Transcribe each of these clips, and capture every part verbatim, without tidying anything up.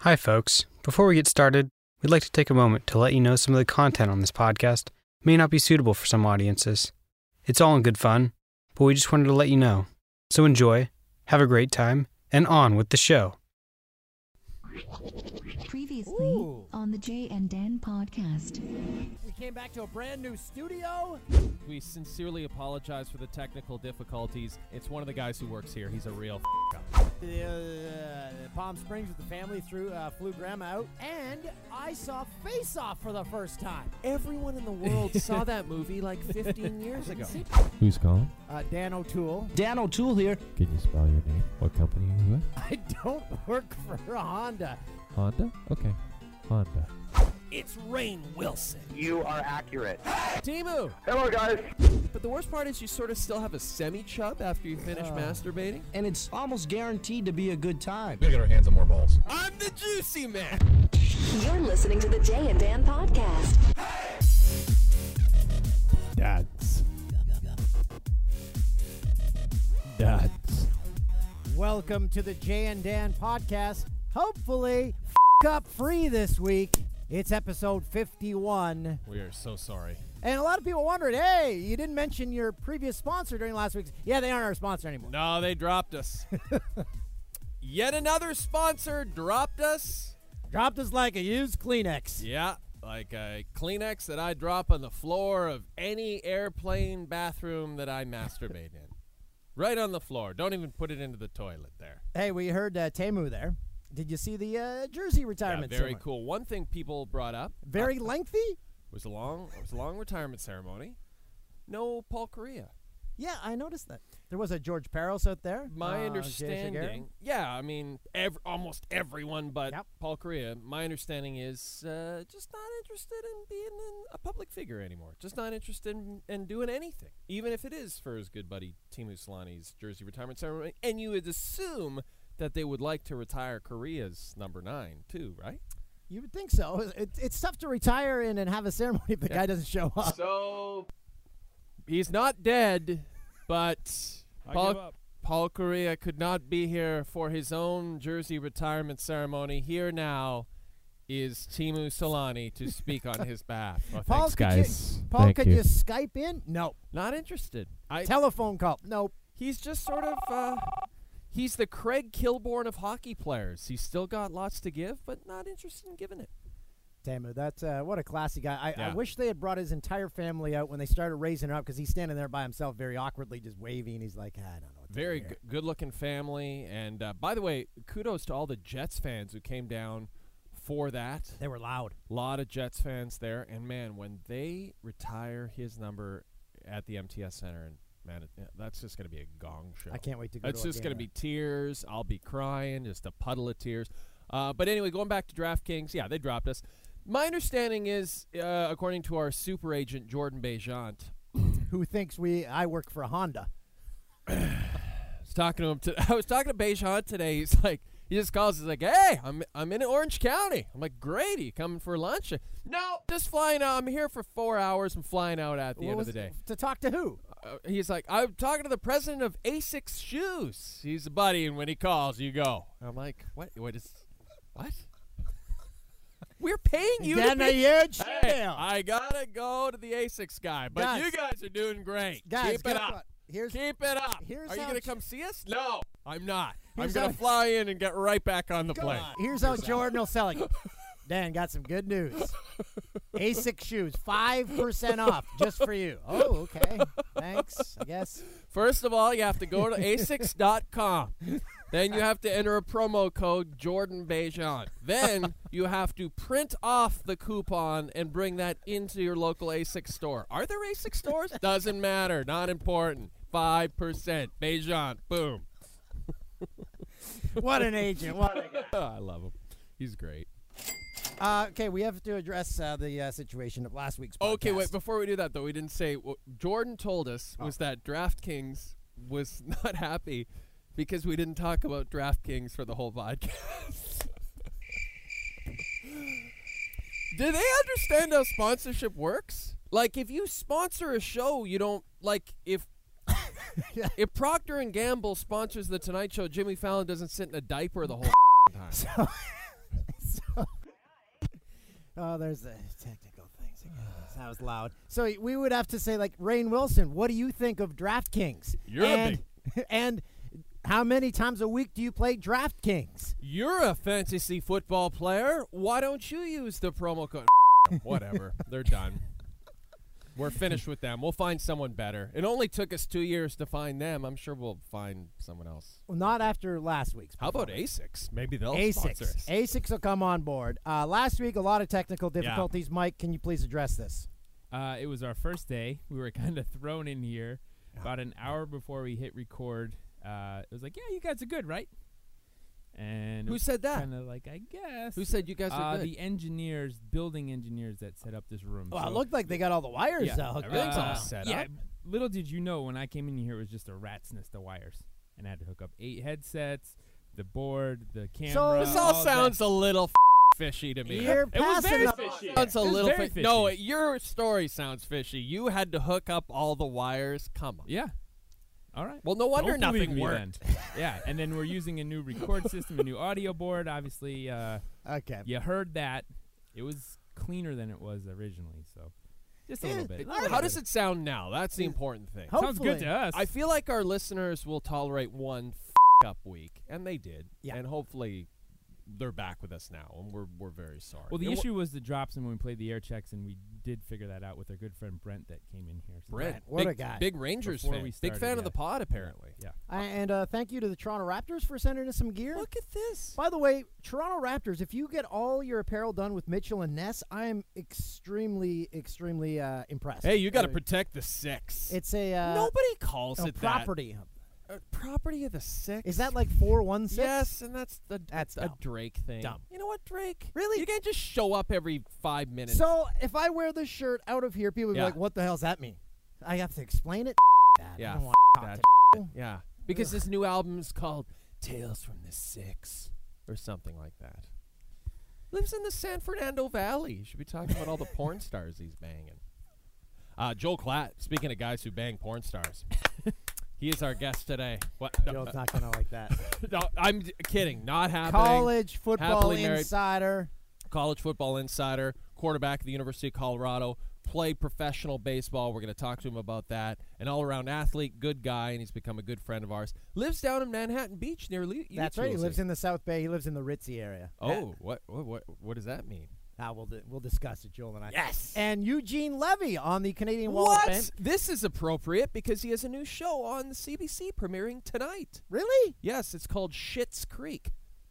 Hi, folks. Before we get started, we'd like to take a moment to let you know some of the content on this podcast may not be suitable for some audiences. It's all in good fun, but we just wanted to let you know. So enjoy, have a great time, and on with the show. Previously Ooh. on the Jay and Dan podcast. We came back to a brand new studio. We sincerely apologize for the technical difficulties. It's one of the guys who works here. He's a real f*** up. Uh, Palm Springs with the family through uh, flew Grandma out, and I saw Face Off for the first time. Everyone in the world saw that movie like fifteen years ago. Who's calling? Uh, Dan O'Toole. Dan O'Toole here. Can you spell your name? What company are you with? I don't work for Honda. Honda? Okay. Honda. It's Rainn Wilson. You are accurate. Timu! Hello, guys. But the worst part is you sort of still have a semi-chub after you finish Uh. masturbating. And it's almost guaranteed to be a good time. We gotta get our hands on more balls. I'm the juicy man! You're listening to the Jay and Dan podcast. Dads. Dads. Welcome to the Jay and Dan podcast. Hopefully, f- up free this week. It's episode fifty-one. We are so sorry. And a lot of people wondered, hey, you didn't mention your previous sponsor during last week's. Yeah, they aren't our sponsor anymore. No, they dropped us. Yet another sponsor dropped us. Dropped us like a used Kleenex. Yeah, like a Kleenex that I drop on the floor of any airplane bathroom that I masturbate in. Right on the floor. Don't even put it into the toilet there. Hey, we heard uh, Temu there. Did you see the uh, jersey retirement Yeah, very ceremony? cool. One thing people brought up Very uh, lengthy? was a long it was a long retirement ceremony. No Paul Correa. Yeah, I noticed that. There was a George Peros out there. My uh, Jay understanding, Shigeru. yeah, I mean, ev- almost everyone but Yep. Paul Correa. My understanding is uh, just not interested in being in a public figure anymore. Just not interested in, in doing anything, even if it is for his good buddy Timu Solani's jersey retirement ceremony. And you would assume that they would like to retire Correa's number nine too, right? You would think so. It, it's tough to retire in and have a ceremony if the Yeah. guy doesn't show up. So he's not dead, but Paul, Paul Correa could not be here for his own jersey retirement ceremony. Here now is Timu Solani to speak on his behalf. Well, Paul, thanks, could guys. You, Paul, Thank could you. you Skype in? No. Not interested. I, Telephone call? Nope. he's just sort of, uh, he's the Craig Kilborn of hockey players. He's still got lots to give, but not interested in giving it. Temu, that's uh, what a classy guy. I, I Yeah. wish they had brought his entire family out when they started raising her up because he's standing there by himself very awkwardly just waving. He's like, I don't know what to Very do g- here." good-looking family. And uh, by the way, kudos to all the Jets fans who came down for that. They were loud. A lot of Jets fans there, and man, when they retire his number at the M T S Center, and man, it, yeah, that's just going to be a gong show. I can't wait to go It's to a just game going to there. be tears. I'll be crying, just a puddle of tears. Uh, but anyway, going back to DraftKings, yeah, they dropped us. My understanding is, uh, according to our super agent Jordan Bejant, Who thinks we? I work for Honda. I was talking to him. To, I was talking to Bejant today. He's like, he just calls. He's like, "Hey, I'm I'm in Orange County." I'm like, "Great, are you coming for lunch?" No, just flying out. I'm here for four hours. I'm flying out at the What end of was the day. To talk to who? Uh, he's like, I'm talking to the president of Asics Shoes. He's a buddy, and when he calls, you go. I'm like, what? What is? What? We're paying you to Getting a be. huge Hey, deal. I gotta go to the Asics guy, but Guys. you guys are doing great. Guys, Keep it guess up. what? Here's Keep it up. here's Are you how gonna ch- come see us? No, I'm not. Here's I'm gonna how- fly in and get right back on the plane. Here's how Jordan will sell it. Dan, got some good news. Asics shoes, five percent off just for you. Oh, okay. Thanks, I guess. First of all, you have to go to asics dot com. Then you have to enter a promo code Jordan Bejant. Then you have to print off the coupon and bring that into your local Asics store. Are there Asics stores? Doesn't matter. Not important. five percent. Bejant. Boom. What an agent. What a guy. I love him. He's great. Uh, okay, we have to address uh, the uh, situation of last week's podcast. Okay, wait. Before we do that, though, we didn't say what Jordan told us was that DraftKings was not happy because we didn't talk about DraftKings for the whole podcast. Do they understand how sponsorship works? Like, if you sponsor a show, you don't like if Yeah. if Procter and Gamble sponsors the Tonight Show, Jimmy Fallon doesn't sit in a diaper the whole time. So, Oh, there's the technical things again. That was loud. So we would have to say, like, Rainn Wilson, what do you think of DraftKings? You're a and, and how many times a week do you play DraftKings? You're a fantasy football player. Why don't you use the promo code? Whatever. They're done. We're finished with them. We'll find someone better. It only took us two years to find them. I'm sure we'll find someone else. Well, not after last week's. How about performance. ASICS? Maybe they'll A sponsor six. us. A six will come on board. Uh, last week, a lot of technical difficulties. Mike, can you please address this? Uh, it was our first day. We were kind of thrown in here about an hour before we hit record. Uh, it was like, yeah, you guys are good, right? And Who said that? Kind of like, I guess. Who said you guys are uh, good? The engineers, building engineers that set up this room. Well, so it looked like they got all the wires yeah, uh, hooked everything's up. all set yeah, up. Little did you know, when I came in here, it was just a rat's nest of wires. And I had to hook up eight headsets, the board, the camera. This all that. sounds a little f- fishy to me. You're It was passing very up. fishy. Sounds a It was little very fi- No, fishy. your story sounds fishy. You had to hook up all the wires. Come on. Yeah. All right. Well, no wonder Don't believe nothing me worked. then. Yeah, and then we're using a new record system, a new audio board. Obviously, uh, Okay. you heard that. It was cleaner than it was originally, so just a Yeah, little bit. it- a little How bit. does it sound now? That's the important thing. Ho- Sounds good hopefully- to us. I feel like our listeners will tolerate one f- up week, and they did. Yeah. And hopefully they're back with us now, and we're we're very sorry. well, the And issue was the drops, and when we played the air checks, and we did figure that out with our good friend Brent that came in here. So Brent, Brent, what big, a guy. Big Rangers Before fan. we Big started, fan of yeah. the pod, apparently. Yeah. I, and uh, thank you to the Toronto Raptors for sending us some gear. Look at this. By the way, Toronto Raptors, if you get all your apparel done with Mitchell and Ness, I am extremely, extremely uh, impressed. Hey, you got to Uh, protect the six. It's a uh, Nobody calls a it property. that. Uh, property of the six. Is that like four one six? Yes, and that's the That's a dumb. Drake thing. Dumb. You know what, Drake? Really? You can't just show up every five minutes. So if I wear this shirt out of here, people will Yeah. be like, "What the hell's that mean?" I have to explain it. That. I Yeah, don't want to talk that to yeah, because this new album is called Tales from the Six or something like that. Lives in the San Fernando Valley. You should be talking about all the porn stars he's banging. Uh, Joel Klatt, speaking of guys who bang porn stars, he is our guest today. What? No, Joe's not gonna like that. no, I'm d- kidding. Not happening. College football Happily married. insider. College football insider, quarterback at the University of Colorado, played professional baseball. We're going to talk to him about that. An all-around athlete, good guy, and he's become a good friend of ours. Lives down in Manhattan Beach near Le- That's right. He lives in the South Bay. He lives in the Ritzy area. Oh, what, what what what does that mean? Ah, we'll di- we'll discuss it, Joel and I. Yes. And Eugene Levy on the Canadian Wall of Fame. What? This is appropriate because he has a new show on the C B C premiering tonight. Really? Yes, it's called Schitt's Creek.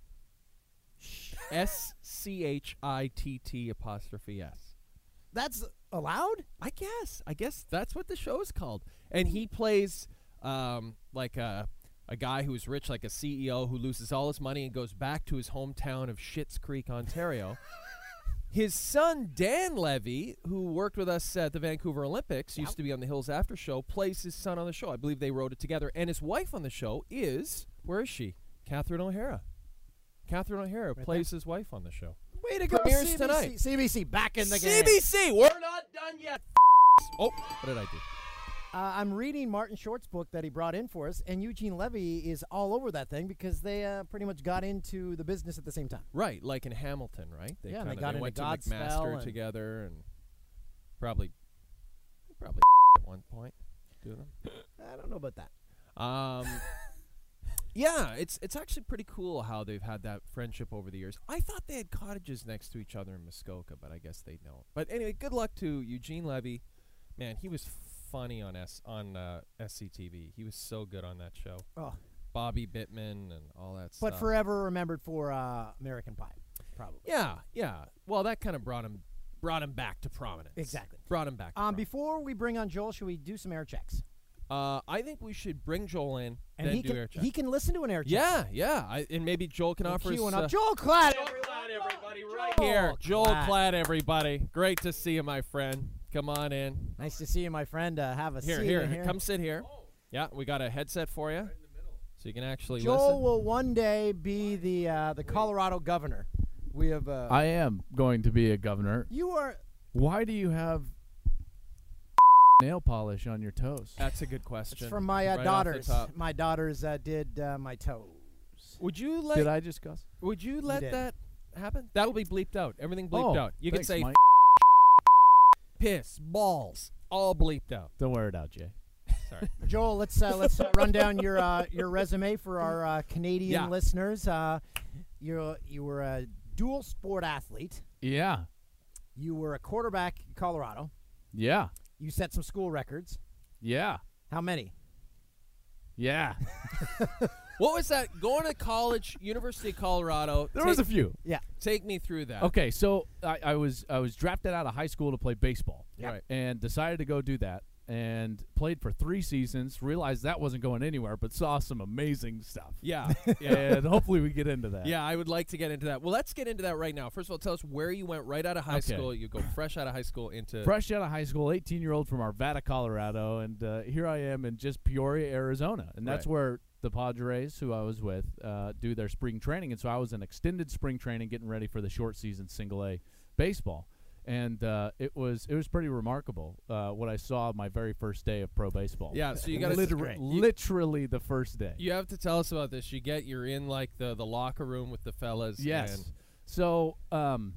S C H I T T apostrophe S. That's allowed? I guess. I guess that's what the show is called. And he plays um, like a a guy who's rich, like a C E O who loses all his money and goes back to his hometown of Schitt's Creek, Ontario. His son, Dan Levy, who worked with us at the Vancouver Olympics, used to be on the Hills After Show, plays his son on the show. I believe they wrote it together. And his wife on the show is, where is she? Catherine O'Hara. Catherine O'Hara Right plays his wife on the show. Way to go, Premieres C B C. tonight. C B C back in the C game. B C, we're not done yet. Oh, what did I do? Uh, I'm reading Martin Short's book that he brought in for us, and Eugene Levy is all over that thing because they uh, pretty much got into the business at the same time. Right, like in Hamilton, right? They Yeah, and they kinda- got into went to Godspell McMaster and- together and probably probably at one point. Do them. I don't know about that. Um, yeah, it's it's actually pretty cool how they've had that friendship over the years. I thought they had cottages next to each other in Muskoka, but I guess they don't. But anyway, good luck to Eugene Levy. Man, he was funny on S on uh, S C T V. He was so good on that show. Oh, Bobby Bittman and all that but stuff. forever remembered for uh, American Pie, probably. Yeah, yeah. Well, that kind of brought him brought him back to prominence. Exactly. Brought him back. To Um, prominence. before we bring on Joel, should we do some air checks? Uh, I think we should bring Joel in And then he do can air check. he can listen to an air check. yeah, yeah. I, and maybe Joel can We'll offer us. queue one up. uh, Joel Klatt. Joel Klatt, everybody, right Joel here. Joel Klatt. Klatt, everybody. Great to see you, my friend. Come on in. Nice to see you, my friend. Uh, have a Here, seat here, in here. Come sit here. Yeah, we got a headset for you, so you can actually Joel listen. will one day be the uh, the Colorado governor. We have. Uh, I am going to be a governor. you are. Why do you have nail polish on your toes? That's a good question. It's from my uh, Right off the daughters. top. My daughters uh, did uh, my toes. Would you let? Did I just cuss? Would you let did. that happen? That'll be bleeped out. Everything bleeped Oh, out. You thanks, can say Mike. piss, balls, all bleeped out. Don't wear it out, Jay. Sorry. Joel, let's uh, let's uh, run down your uh, your resume for our uh, Canadian Yeah. listeners. Uh, you you were a dual sport athlete. Yeah. You were a quarterback in Colorado. Yeah. You set some school records. Yeah. How many? Yeah. What was that? Going to college, University of Colorado. There take, was a few. Take me through that. Okay, so I, I was I was drafted out of high school to play baseball. Yeah. Right. And decided to go do that. And played for three seasons. Realized that wasn't going anywhere, but saw some amazing stuff. Yeah. Yeah. And hopefully we get into that. Yeah, I would like to get into that. Well, let's get into that right now. First of all, tell us where you went right out of high Okay. school. You go fresh out of high school into Fresh out of high school, eighteen-year-old from Arvada, Colorado, and uh, here I am in just Peoria, Arizona, and that's Right. where the Padres, who I was with, uh, do their spring training. And so I was in extended spring training, getting ready for the short season single A baseball, and uh, it was it was pretty remarkable uh, what I saw my very first day of pro baseball. Yeah, so you gotta- Liter- Great. You- literally the first day. You have to tell us about this. You get you're in like the, the locker room with the fellas. Yes. And So, um,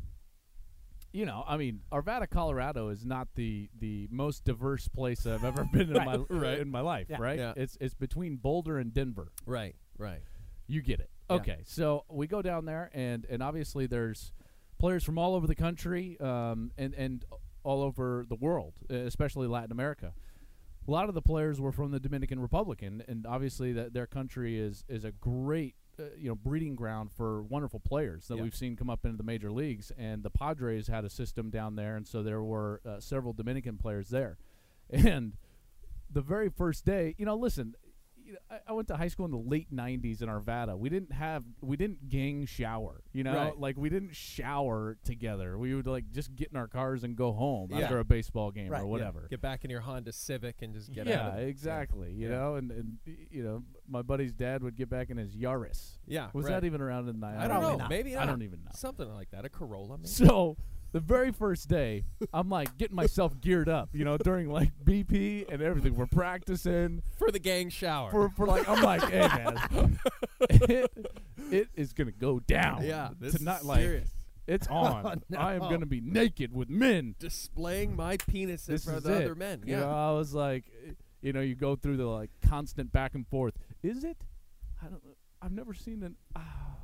you know, I mean, Arvada, Colorado is not the the most diverse place I've ever been in my Right. in my life, Yeah. right? Yeah. It's it's between Boulder and Denver. right, right. You get it. Yeah. Okay. So we go down there, and and obviously there's players from all over the country, um, and and all over the world, uh, especially Latin America. A lot of the players were from the Dominican Republic, and, and obviously that their country is is a great uh, you know breeding ground for wonderful players that Yeah. we've seen come up into the major leagues. And the Padres had a system down there, and so there were uh, several Dominican players there. And the very first day, you know, listen, you know, I, I went to high school in the late nineties in Arvada. We didn't have we didn't gang shower, you know, Right. like we didn't shower together. We would like just get in our cars and go home Yeah. after a baseball game Right, or yeah. whatever. Get back in your Honda Civic and just get yeah, out of it. exactly. You Yeah. know, and, and y- you know, my buddy's dad would get back in his Yaris. Yeah. Was right. that even around in the night? I don't Probably know. not. Maybe I not. don't even know. Something like that. A Corolla, maybe. So the very first day, I'm like getting myself geared up, you know, during like B P and everything. We're practicing For the gang shower. for, for like I'm like, hey man, it, it is gonna go down. yeah. This tonight, is like serious. it's on. Oh, no. I am gonna be naked with men. Displaying my penis in This front is of the it. other men. You Yeah. know, I was like, eh, you know, you go through the like constant back and forth. Is it? I don't. I've never seen an. Ah,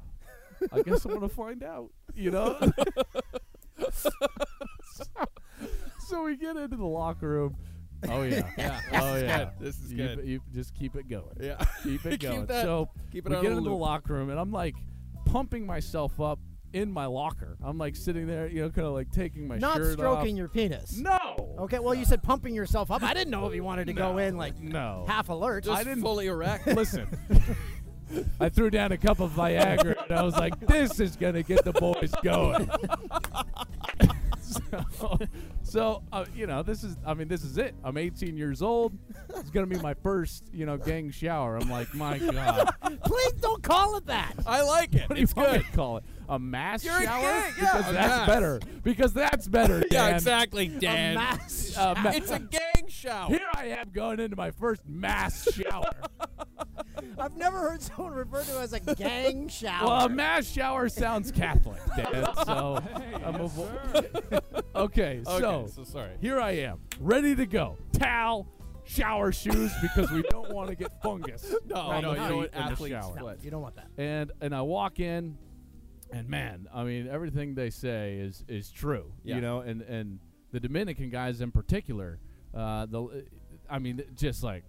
I guess I'm gonna find out. You know. so, so we get into the locker room. Oh yeah. Yeah. Oh This is yeah. good. This is you, good. You just keep it going. Yeah. Keep it Keep going. that- so Keep it we on get a into the loop. locker room, and I'm like pumping myself up in my locker. I'm like sitting there, you know, kind of like taking my Not shirt stroking off. your penis. No. Okay, well, you said pumping yourself up. I didn't know if you wanted to go No. in like No. half alert. Just I didn't- fully erect. Listen. I threw down a cup of Viagra, and I was like, this is going to get the boys going. so, so uh, you know, this is, I mean, this is it. I'm eighteen years old. It's going to be my first, you know, gang shower. I'm like, my God. Please don't call it that. I like it. What do It's you want me good. to call it? A mass You're a shower? gang, yeah, because a that's mass. better. Because that's better, Yeah, Dan. exactly, A Dan. mass Uh, ma- It's a gang shower. Here I am going into my first mass shower. I've never heard someone refer to it as a gang shower. Well, a mass shower sounds Catholic, Dan. So I'm avo- okay, Okay, so so sorry. here I am, ready to go. Towel, shower shoes, because we don't want to get fungus. No, on no, the you don't want feet in the athlete's shower. foot. you don't want that. And and I walk in, and man, I mean everything they say is is true. Yeah. You know, and and the Dominican guys in particular, uh, the, I mean, just like.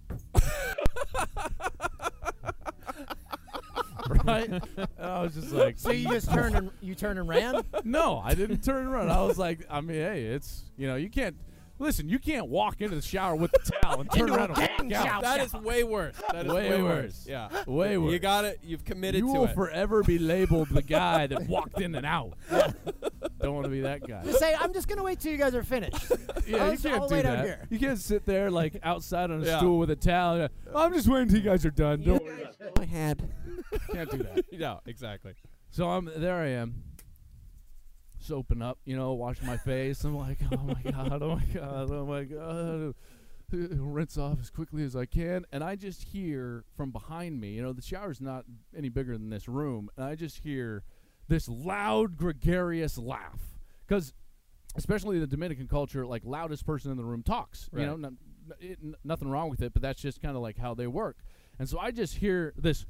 Right? And I was just like, So you just turned and you turned and ran? no, I didn't turn around. I was like, I mean, hey, it's, you know, you can't, listen, you can't walk into the shower with the towel and turn Into a around and gang walk out. shower. That is way worse. That is Way way, worse. worse. Yeah. Way worse. You got it. You've committed You to will it. forever be labeled the guy that walked in and out. Don't want to be that guy. Just say, I'm just going to wait till you guys are finished. Yeah, I'll- you can't I'll do wait out that. here. You can't sit there like outside on a Yeah. stool with a towel. and, I'm just waiting until you guys are done. Don't worry. I had. Can't do that. No, exactly. So I'm there. I am, soaping up, you know, washing my face. I'm like, oh my god, oh my god, oh my god. Rinse off as quickly as I can, and I just hear from behind me. You know, the shower's not any bigger than this room, and I just hear this loud, gregarious laugh. Because especially the Dominican culture, like loudest person in the room talks. Right. You know, n- it, n- nothing wrong with it, but that's just kind of like how they work. And so I just hear this.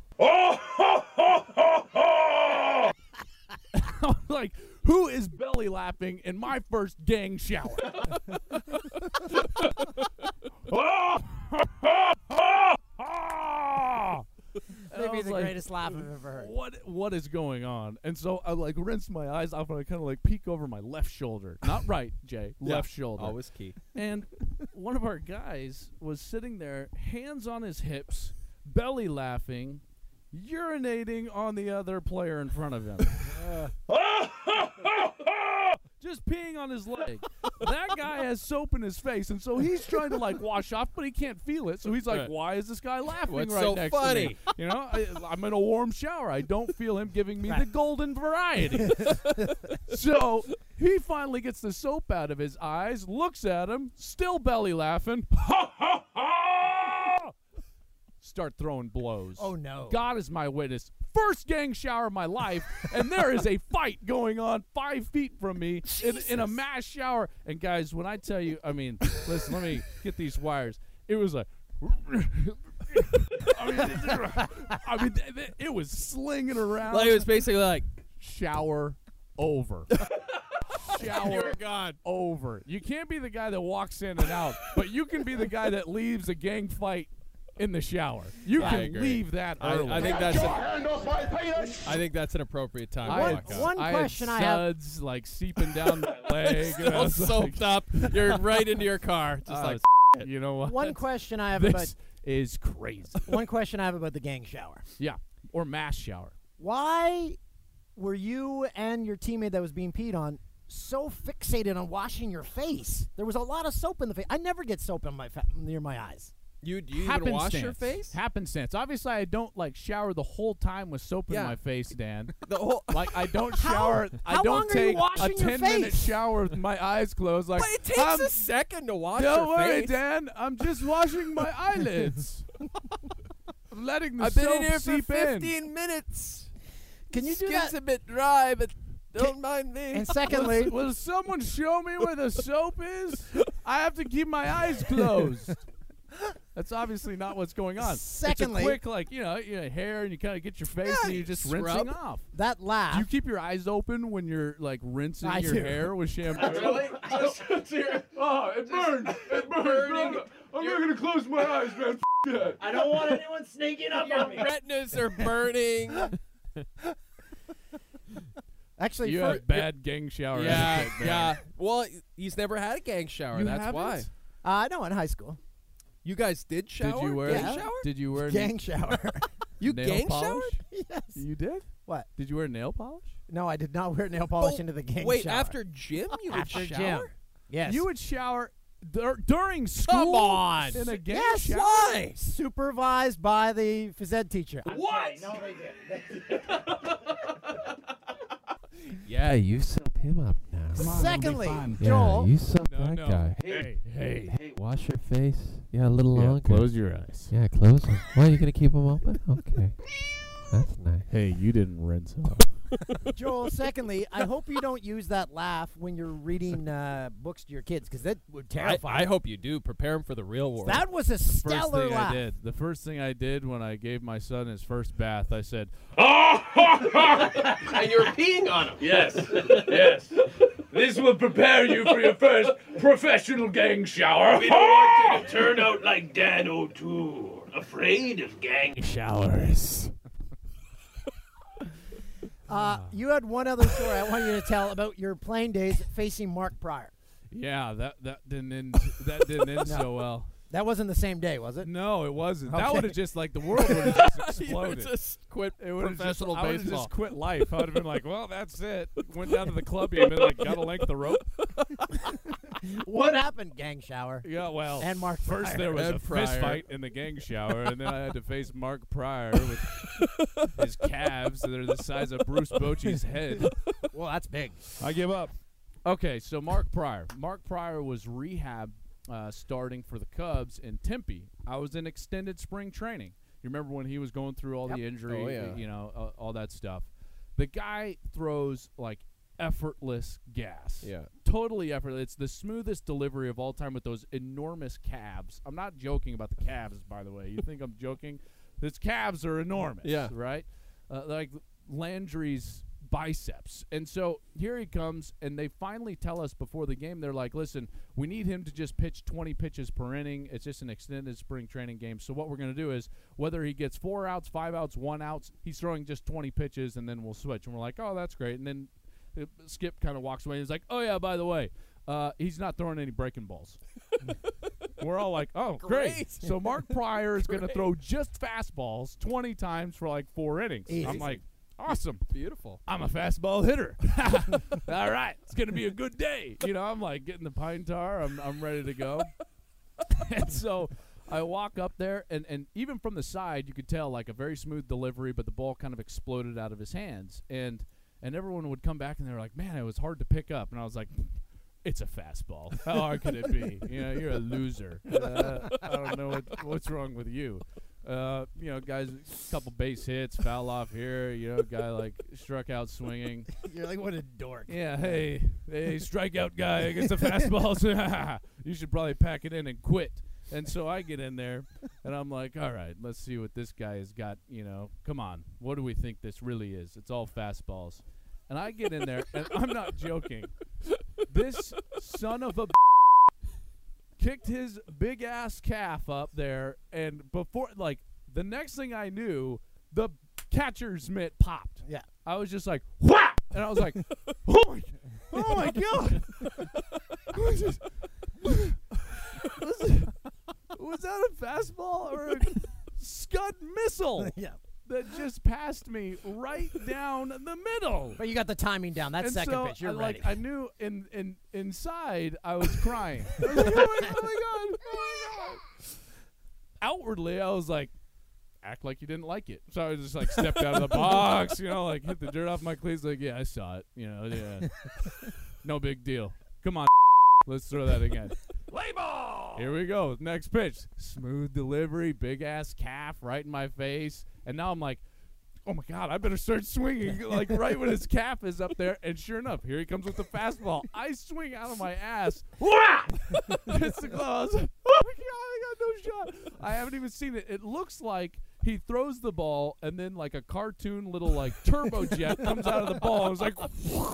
Like, who is belly laughing in my first gang shower? Maybe the like, greatest laugh I've ever heard. What what is going on? And so I like rinse my eyes off and I kind of like peek over my left shoulder. Not right, Jay. Yeah, left shoulder. Always key. And one of our guys was sitting there, hands on his hips, belly laughing, urinating on the other player in front of him. Just peeing on his leg. That guy has soap in his face, and so he's trying to like wash off, but he can't feel it. So he's like, Right. "Why is this guy laughing What's right so next funny? to me?" You know, I, I'm in a warm shower. I don't feel him giving me the golden variety. So he finally gets the soap out of his eyes, looks at him, still belly laughing. Start throwing blows. Oh, no. God is my witness. First gang shower of my life, and there is a fight going on five feet from me in, in a mass shower. And guys, when I tell you, I mean, listen, let me get these wires. It was like, I mean, I mean, th- th- it was slinging around. Like it was basically like Shower over. Shower You're gone. over. You can't be the guy that walks in and out, but you can be the guy that leaves a gang fight in the shower. You I can agree. leave that I, early. I think that's a, I think that's an appropriate time One- to walk out. one I question had I have- suds like seeping down my leg. and I All was like, soaked up. You're right into your car. Just uh, like you know what? One question I have this about is crazy. one question I have about the gang shower. Yeah, or mass shower. Why were you and your teammate that was being peed on so fixated on washing your face? There was a lot of soap in the face. I never get soap in my fa- near my eyes. you do you even wash your face? Happenstance. Obviously, I don't like shower the whole time with soap Yeah. in my face, Dan. The whole Like I don't How- shower. I how don't long are you take a washing your ten minute face? shower with my eyes closed. Like But it takes I'm, a second to wash don't your worry, face. Dan. I'm just washing my eyelids. I'm letting the I've been soap in here for seep fifteen in. minutes. Can you do Skin's that? a bit dry, but don't mind me. And secondly, Will someone show me where the soap is? I have to keep my eyes closed. That's obviously not what's going on. Secondly- it's a quick, like, you know, you know hair, and you kind of get your face, Yeah, and you you're just scrub. rinsing off. that laugh. Do you keep your eyes open when you're, like, rinsing I your do. hair with shampoo? Really? Just, Oh, it burns. It burning. I'm not going to close my eyes, man. F- that. I don't want anyone sneaking up your retinas are burning. Actually, You for, have bad gang shower. yeah, etiquette, man. yeah. Well, he's never had a gang shower. You That's haven't? why. uh, no, in high school, You guys did shower? Did you wear? gang Yeah. shower? Did you wear gang shower. You nail gang polish? showered? Yes. You did? What? Did you wear nail polish? No, I did not wear nail polish Oh, into the gang Wait, shower. after gym you would After shower? gym. Yes. You would shower dur- during school on. in a gang Yes, shower? Why? supervised by the phys ed teacher. What? No, they did. Yeah, you soap him up now. Secondly, Yeah, Joel, you soap No, that no. guy. Hey, hey, hey. Wash your face. Yeah, a little Yeah, longer. close your eyes. Yeah, close them. Why are you gonna keep them open? Okay, that's nice. Hey, you didn't rinse up. Joel, secondly, I hope you don't use that laugh when you're reading uh, books to your kids, because that would I, terrify I them. hope you do. Prepare him for the real world. That was a First stellar thing laugh. I did. The first thing I did when I gave my son his first bath, I said, And you're peeing on him. Yes, yes. This will prepare you for your first professional gang shower. We don't want you to turn out like Dan O'Toole, afraid of gang showers. Uh, you had one other story I want you to tell about your playing days facing Mark Pryor. Yeah, that that didn't end, that didn't end so well. That wasn't the same day, was it? No, it wasn't. That Okay. would have just like the world would have just You would exploded. just quit It would've professional just, I would have baseball. just quit life. I would have been like, well, that's it. Went down to the club and been like, got a length of rope. What happened, gang shower? Yeah, well, And Mark first Pryor. there was And a fist Pryor. fight in the gang shower, and then I had to face Mark Pryor with his calves that are the size of Bruce Bochy's head. Well, that's big. I give up. Okay, so Mark Pryor. Mark Pryor was rehab uh, starting for the Cubs in Tempe. I was in extended spring training. You remember when he was going through all the Yep. injury, Oh, yeah. you know, uh, all that stuff. The guy throws like effortless gas. Yeah. Totally effortless. It's the smoothest delivery of all time with those enormous calves. I'm not joking about the calves, by the way. You think I'm joking? His calves are enormous, Yeah. right? Uh, like Landry's biceps. And so here he comes, and they finally tell us before the game, they're like, listen, we need him to just pitch twenty pitches per inning. It's just an extended spring training game. So what we're going to do is whether he gets four outs, five outs, one outs, he's throwing just twenty pitches, and then we'll switch. And we're like, oh, that's great. And then uh, Skip kind of walks away, and he's like, oh, yeah, by the way, uh, he's not throwing any breaking balls. We're all like, oh, great. Great. So Mark Pryor is going to throw just fastballs twenty times for like four innings. Easy. I'm like, awesome. Beautiful. I'm a fastball hitter. All right, it's gonna be a good day. You know, I'm like getting the pine tar. I'm I'm ready to go. And so I walk up there, and and even from the side, you could tell like a very smooth delivery, but the ball kind of exploded out of his hands, and and everyone would come back and they were like, man, it was hard to pick up, and I was like, it's a fastball. How hard could it be? You know, you're a loser. Uh, I don't know what what's wrong with you. Uh, you know, guys, a couple base hits, foul off here. You know, guy like struck out swinging. You're like, what a dork. Yeah, hey, hey, strikeout guy against the fastballs. You should probably pack it in and quit. And so I get in there, and I'm like, all right, let's see what this guy has got. You know, come on, what do we think this really is? It's all fastballs. And I get in there, and I'm not joking. This son of a kicked his big ass calf up there, and before, like, the next thing I knew, the catcher's mitt popped. Yeah. I was just like, whap! And I was like, oh my, oh my god! was, this, was, it, was that a fastball or a Scud missile? Yeah. That just passed me right down the middle. But you got the timing down. That And second so pitch, you're I, ready. like, I knew in, in inside I was crying. I was like, oh, my, oh my god, oh my god. Outwardly, I was like, act like you didn't like it. So I just like stepped out of the box, you know, like hit the dirt off my cleats. Like, yeah, I saw it. You know, yeah, no big deal. Come on, let's throw that again. Play ball! Here we go. Next pitch. Smooth delivery, big ass calf right in my face. And now I'm like, oh my god, I better start swinging like right when his calf is up there. And sure enough, here he comes with the fastball. I swing out of my ass. Hits the glove. I was like, oh my god, I got no shot. I haven't even seen it. It looks like he throws the ball and then like a cartoon little like turbo jet comes out of the ball. It was like,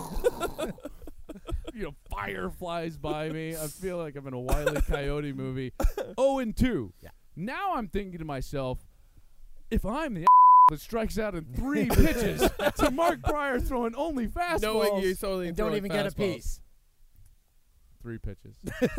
you know, fire flies by me. I feel like I'm in a Wile E. Coyote movie. oh and two. Yeah. Now I'm thinking to myself, if I'm the that strikes out in three pitches to Mark Pryor throwing only fastballs. Knowing he's only and don't throwing even get a fastballs. piece. Three pitches.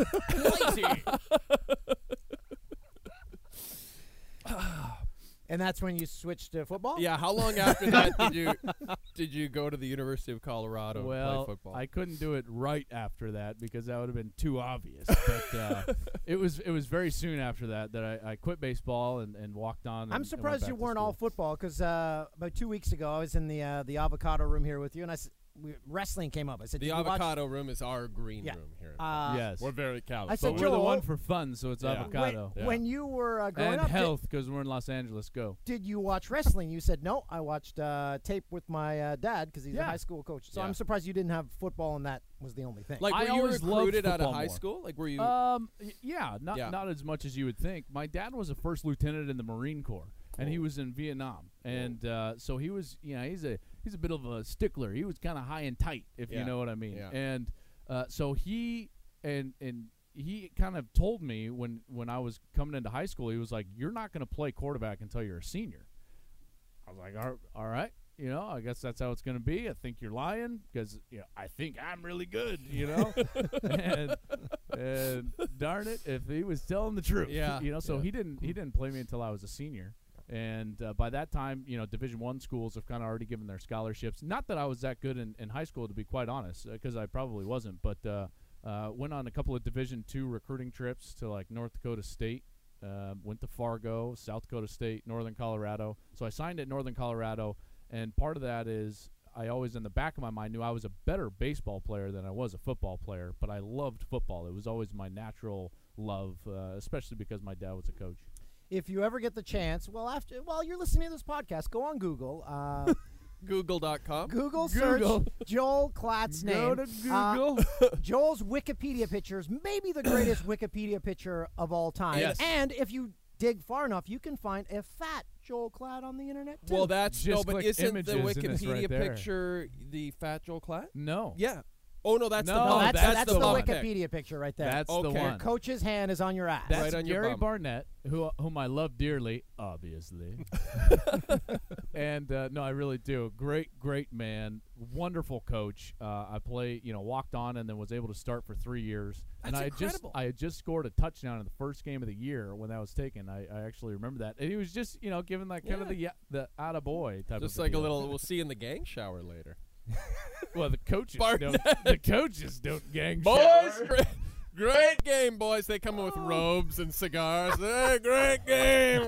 And that's when you switched to football? Yeah, how long after that did you did you go to the University of Colorado Well, and play football? I couldn't do it right after that because that would have been too obvious. But uh, it was it was very soon after that that I, I quit baseball and, and walked on. And, I'm and surprised went you back to weren't school. all football because uh, about two weeks ago I was in the uh, the avocado room here with you, and I s- we, wrestling came up. I said, the "Did you watch-" avocado room is our green Yeah. room here. Uh, Yes. We're very California. I said, But we're the Joel, one for fun, so it's Yeah. avocado. When, Yeah. when you were uh, growing And up, did- health because we're in Los Angeles. Go. Did, you watch wrestling? You said no. I watched uh, tape with my uh, dad because he's a Yeah. high school coach. So Yeah. I'm surprised you didn't have football, and that was the only thing. Like, I were you always loved recruited out of football high more. school? Like, were you? Um, y- yeah, not Yeah. not as much as you would think. My dad was a first lieutenant in the Marine Corps, and he was in Vietnam, and uh, so he was, you know, he's a he's a bit of a stickler. He was kind of high and tight, if Yeah. you know what I mean. Yeah. And uh, so he and and he kind of told me when when I was coming into high school, he was like, "You're not going to play quarterback until you're a senior." I was like, "All, all right." You know, I guess that's how it's going to be. I think you're lying because you know, I think I'm really good, you know. and, and darn it, if he was telling the truth, Yeah, you know. So yeah. he didn't he didn't play me until I was a senior, and uh, by that time, you know, Division One schools have kind of already given their scholarships. Not that I was that good in, in high school, to be quite honest, because I probably wasn't. But uh, uh, went on a couple of Division Two recruiting trips to like North Dakota State. Uh, went to Fargo, South Dakota State, Northern Colorado. So I signed at Northern Colorado. And part of that is I always, in the back of my mind, knew I was a better baseball player than I was a football player, but I loved football. It was always my natural love, uh, especially because my dad was a coach. If you ever get the chance, well, after while you're listening to this podcast, go on Google. Uh, Google dot com. Google search Google. Joel Klatt's name. Go to Google. Uh, Joel's Wikipedia picture is maybe the greatest Wikipedia picture of all time. Yes. And if you dig far enough, you can find a fat Joel Klatt on the internet, too. Well, that's Just no, but click isn't the images and it's Wikipedia right there. picture the fat Joel Klatt? no. Yeah. Oh no, that's No, the No, bum. that's, that's that's, the the, one. Wikipedia picture right there. That's the Okay. one. Coach's hand is on your ass. That's Right on your Gary bum. Barnett, who whom I love dearly, obviously. and uh, no, I really do. Great, great man, wonderful coach. Uh, I play, you know, walked on and then was able to start for three years. and That's I had just incredible. I had just scored a touchdown in the first game of the year when that was taken. I, I actually remember that, and he was just, you know, giving that kind of the yeah, the attaboy type Just of like a deal. little. We'll see you in the gang shower later. Well, the coaches Barnett. don't. The coaches don't gang Boys, shower. great, great game, boys. They come in with robes and cigars. Hey, great game.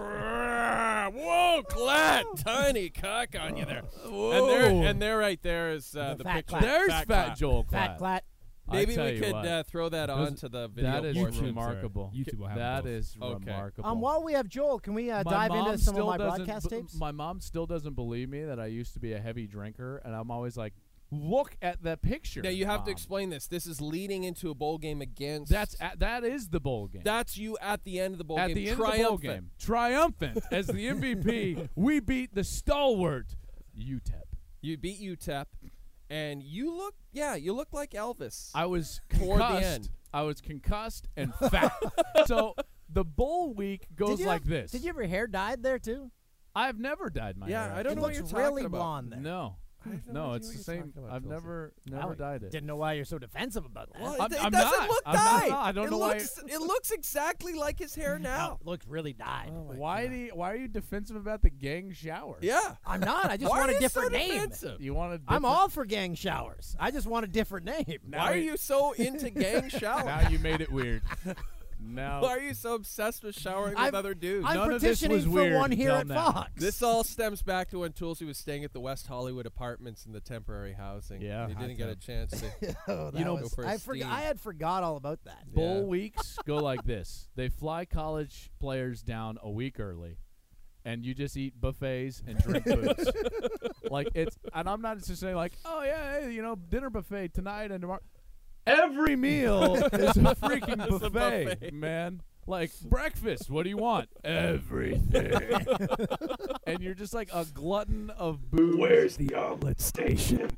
Whoa, Klatt, tiny cock on you there. And there, and there, right there is uh, The the, fat picture. Klatt. There's Fat Fat Klatt. Joel Fat Klatt. Klatt. Maybe I tell we you could what. uh, throw that Those- onto the video That is portion. remarkable. YouTube will have That both. is Okay. remarkable. Um, while we have Joel, can we uh, My dive mom into some of still my doesn't broadcast b- tapes? My mom still doesn't believe me that I used to be a heavy drinker, and I'm always like, look at that picture. Now you have to Mom. explain this. This is leading into a bowl game against. That's at, that is the bowl game. that's you at the end of the bowl at game. the end of the bowl triumphant. game, triumphant as the M V P. We beat the stalwart U T E P. You beat U T E P, and you look. Yeah, you look like Elvis. I was Toward the concussed. end. I was concussed and fat. So the bowl week goes Did you like have- this. Did you have your hair dyed there, too? I've never dyed my Yeah, hair. I don't it know what looks you're really talking about. blonde there. No, I have no no, idea it's what the you're same. talking about, I've Tulsi. never, never Howie, dyed it. Didn't know why you're so defensive about that. Well, I'm- it, it I'm doesn't not. look I'm not. dyed. I don't it know why looks, It looks exactly like his hair No, now. it looks really dyed. Oh my Why God. do you, Why are you defensive about the gang shower? Yeah. I'm not. I just Why want are a you different so name. defensive? You want to? I'm all for gang showers. I just want a different name. Why are you so into gang showers? Now you made it weird. Now Why are you so obsessed with showering I'm- with other dudes? I'm None of this petitioning was for weird one here until at now. Fox. This all stems back to when Tulsi was staying at the West Hollywood Apartments in the temporary housing. Yeah. He didn't Hot get a chance to. oh, that You know, was, go for a I, forg- steam. I had forgot all about that. bowl Yeah. weeks go like this. They fly college players down a week early, and you just eat buffets and drink booze. Like it's, and I'm not just saying like, oh yeah, hey, you know, dinner buffet tonight and tomorrow. Every meal is a freaking It's a buffet, buffet. man. Like breakfast, what do you want? Everything. And you're just like a glutton of booze. Where's the omelet station?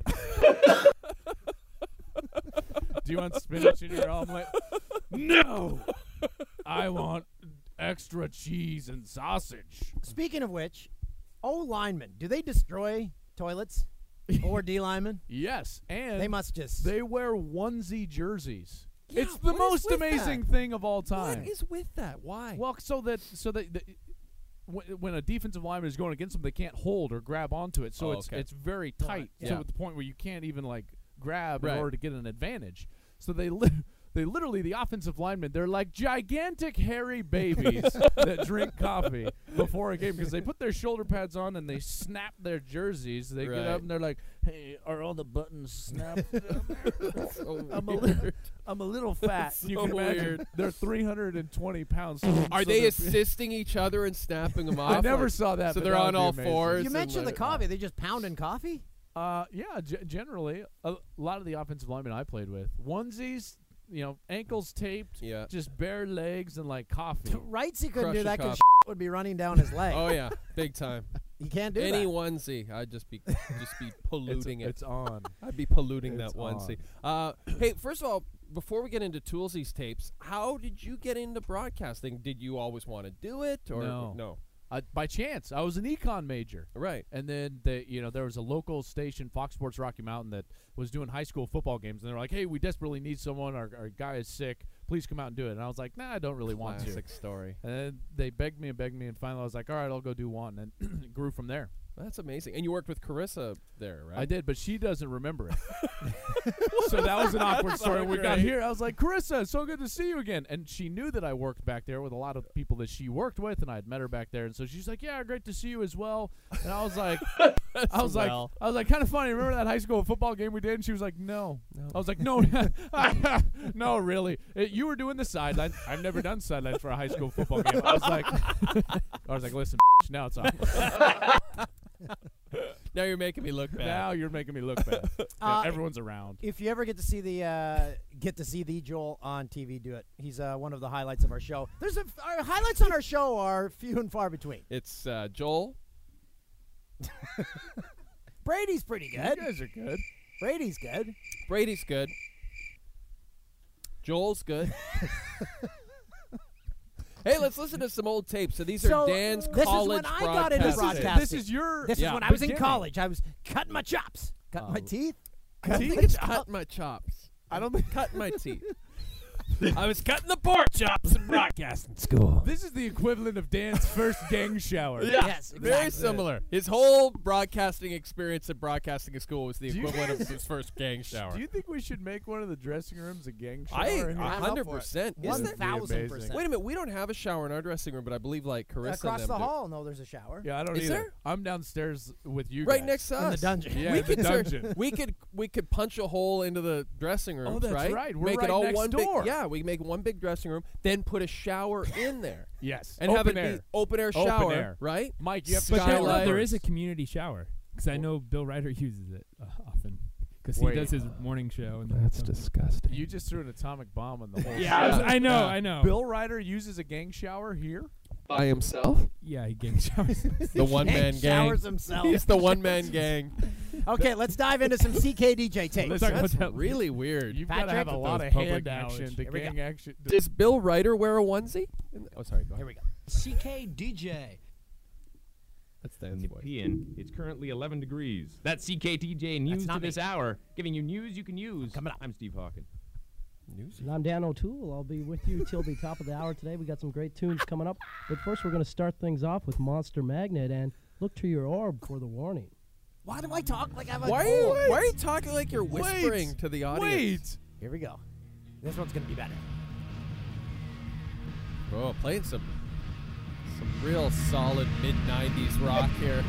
Do you want spinach in your omelet? No. I want extra cheese and sausage. Speaking of which, O linemen, do they destroy toilets or D linemen? Yes, and They must just. they wear onesie jerseys. Yeah, it's the what is most with amazing that? thing of all time. What is with that? Why? Well, so that so that the, wh- when a defensive lineman is going against them, they can't hold or grab onto it. So Oh, it's okay. it's very tight. yeah. So at the point where you can't even like grab Right. in order to get an advantage. So they li- they literally the offensive linemen, they're like gigantic hairy babies that drink coffee before a game because they put their shoulder pads on and they snap their jerseys. They get Right. up and they're like, "Hey, are all the buttons snapped?" So I'm a weird. little, I'm a little fat. So you can imagine weird. they're three hundred twenty pounds. Are so they they're- assisting each other and snapping them off? I never Like- saw that. So but they're that on would be all amazing. fours. you and mentioned the like- coffee. They just pounding coffee? Uh, yeah, g- generally, a lot of the offensive linemen I played with, onesies, you know, ankles taped, Yeah. just bare legs and like coffee. Rights, he couldn't Crush do a that because coffee. would be running down his leg. Oh yeah, big time. You can't do Any that. onesie, I'd just be just be polluting it's, it. it's on. I'd be polluting It's that onesie. Uh, hey, first of all, before we get into Toolsy's tapes, how did you get into broadcasting? Did you always want to do it, or No. no? Uh, by chance, I was an econ major. Right. And then they, you know, there was a local station, Fox Sports Rocky Mountain, that was doing high school football games, and they were like, "Hey, we desperately need someone. Our, our guy is sick. Please come out and do it." And I was like, "Nah, I don't really want to." Classic story. And then they begged me and begged me, and finally I was like, "All right, I'll go do one," and it grew from there. That's amazing. And you worked with Carissa there, right? I did, but she doesn't remember it. So that was an awkward That's story. so When we got great. here, I was like, "Carissa, so good to see you again." And she knew that I worked back there with a lot of people that she worked with, and I had met her back there. And so she's like, "Yeah, great to see you as well." And I was like, I was Well. like, I was like, kind of funny. Remember that high school football game we did? And she was like, "No." I was like, "No, no, really. It, you were doing the sideline. I've never done sidelines for a high school football game." I was like, I was like, "Listen, now it's on." Now you're making me look bad. Now you're making me look bad. Yeah, Uh, everyone's around. If you ever get to see the uh, get to see the Joel on T V, do it. He's uh, one of the highlights of our show. There's a, our highlights on our show are few and far between. It's uh, Joel. Brady's pretty good. You guys are good. Brady's good. Brady's good. Joel's good. Hey, let's listen to some old tapes. So these So, are Dan's this is college when I got into broadcast broadcasting. tapes. This is your. This Yeah. is when I was in beginning. college. I was cutting my chops, cutting my Oh. teeth. I think it's cutting my chops. I don't think cutting my teeth. I was cutting the pork chops in broadcasting school. This is the equivalent of Dan's first gang shower. Yeah, Yes, very exactly. similar. His whole broadcasting experience at broadcasting school was the Do you equivalent of his first gang shower. Do you think we should make one of the dressing rooms a gang shower? I in here? a hundred percent. One Isn't it? thousand amazing. percent. Wait a minute, we don't have a shower in our dressing room, but I believe like Carissa Across and the them do. hall, no, there's a shower. Yeah, I don't Is either. there? I'm downstairs with you Right guys. next to us In the dungeon. Yeah, we in the could cer- dungeon. we could we could punch a hole into the dressing rooms, Oh, that's right? right. We're make right it all next one door. big. Yeah, we make one big dressing room, then put a shower in there, Yes. and Open have it air. be open air Open shower, air. right? Mike, you have to But there, Skylight. there is a community shower because I know Bill Ryder uses it uh, often because he Wait. does his morning show. And That's stuff. disgusting. You just threw an atomic bomb on the whole Yeah, I, was- show. I know, Yeah. I know. Bill Ryder uses a gang shower here? By himself, Yeah, he gang showers. the one man He gang. showers himself. He's the one man gang. Okay, let's dive into some C K D J tapes. Let's talk about That's that. really weird. You've got to have a Patrick? lot Those of public hand knowledge. action to Here we gang go. action. Does Bill Ryder wear a onesie? Oh, sorry. Go Here ahead. we go. C K D J. That's Dan's voice. Nepean. It's currently eleven degrees. That's C K T J News not to this me. hour, giving you news you can use. Coming up. I'm Steve Hawkins. News. And I'm Dan O'Toole. I'll be with you till the top of the hour today. We got some great tunes coming up. But first, we're going to start things off with Monster Magnet and look to your orb for the warning. Why do I talk like I'm a Why are you cold? Why are you talking like you're whispering Wait. to the audience? Wait. Here we go. This one's gonna be better. Oh, playing some some real solid mid nineties rock here.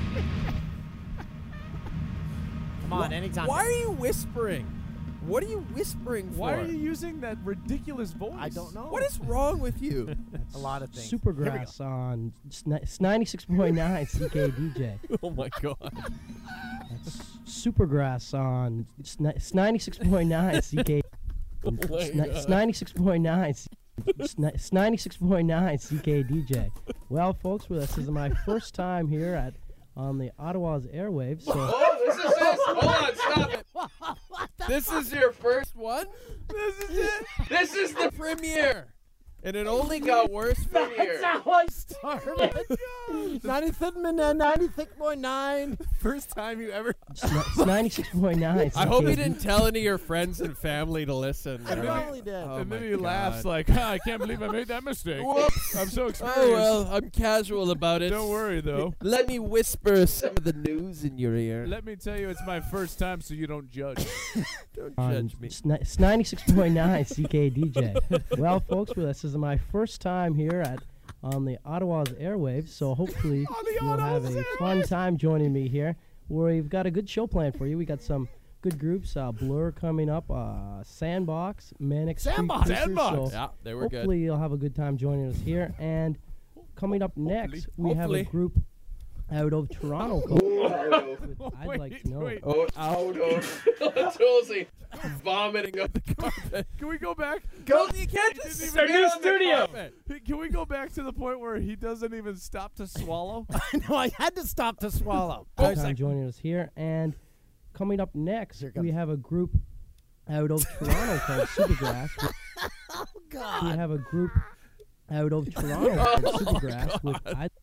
Come on, anytime. Why are you whispering? What are you whispering for? Why are you using that ridiculous voice? I don't know. What is wrong with you? A lot of things. Supergrass on ninety-six point nine C K D J. Oh my god. That's Supergrass on ninety-six point nine C K. Oh my It's God. ninety-six point nine. It's ninety-six point nine C K D J. Well, folks, well, this is my first time here at on the Ottawa's airwaves. So Oh, this is it. Hold on, stop it. This is your first one? This is it. This is the premiere. And it only got worse from here. That's how I started. ninety-six point nine. First time you ever. it's ninety-six point nine. I hope you didn't tell any of your friends and family to listen. I Right? probably did. Oh and my then he laughs God. like, "Ah, I can't believe I made that mistake. Whoops. I'm so experienced. Oh well, I'm casual about it. Don't worry, though. Let me whisper some of the news in your ear. Let me tell you, it's my first time, so you don't judge. Don't on judge me. it's ni- it's ninety-six point nine C K D J. Well, folks, well, this is my first time here at on the Ottawa's airwaves, so hopefully you'll have a fun time joining me here. We've got a good show planned for you. We got some good groups, uh, Blur coming up, uh, Sandbox, Manic Street Sandbox. Preachers, Sandbox. so Yeah, they were hopefully good. you'll have a good time joining us here. And coming up next, we have Hopefully. a group out of Toronto called I'd Like Wait, to Know. wait. Oh, out of Tulsi, vomiting up the carpet. Can we go back? Go, you can't just It's spit our new on the studio. carpet. Hey, Can we go back to the point where he doesn't even stop to swallow? No, I had to stop to swallow. Good time joining us here. And coming up next, Here it we comes. have a group out of Toronto called Supergrass. Oh We God. have a group out of Toronto called Supergrass with I'd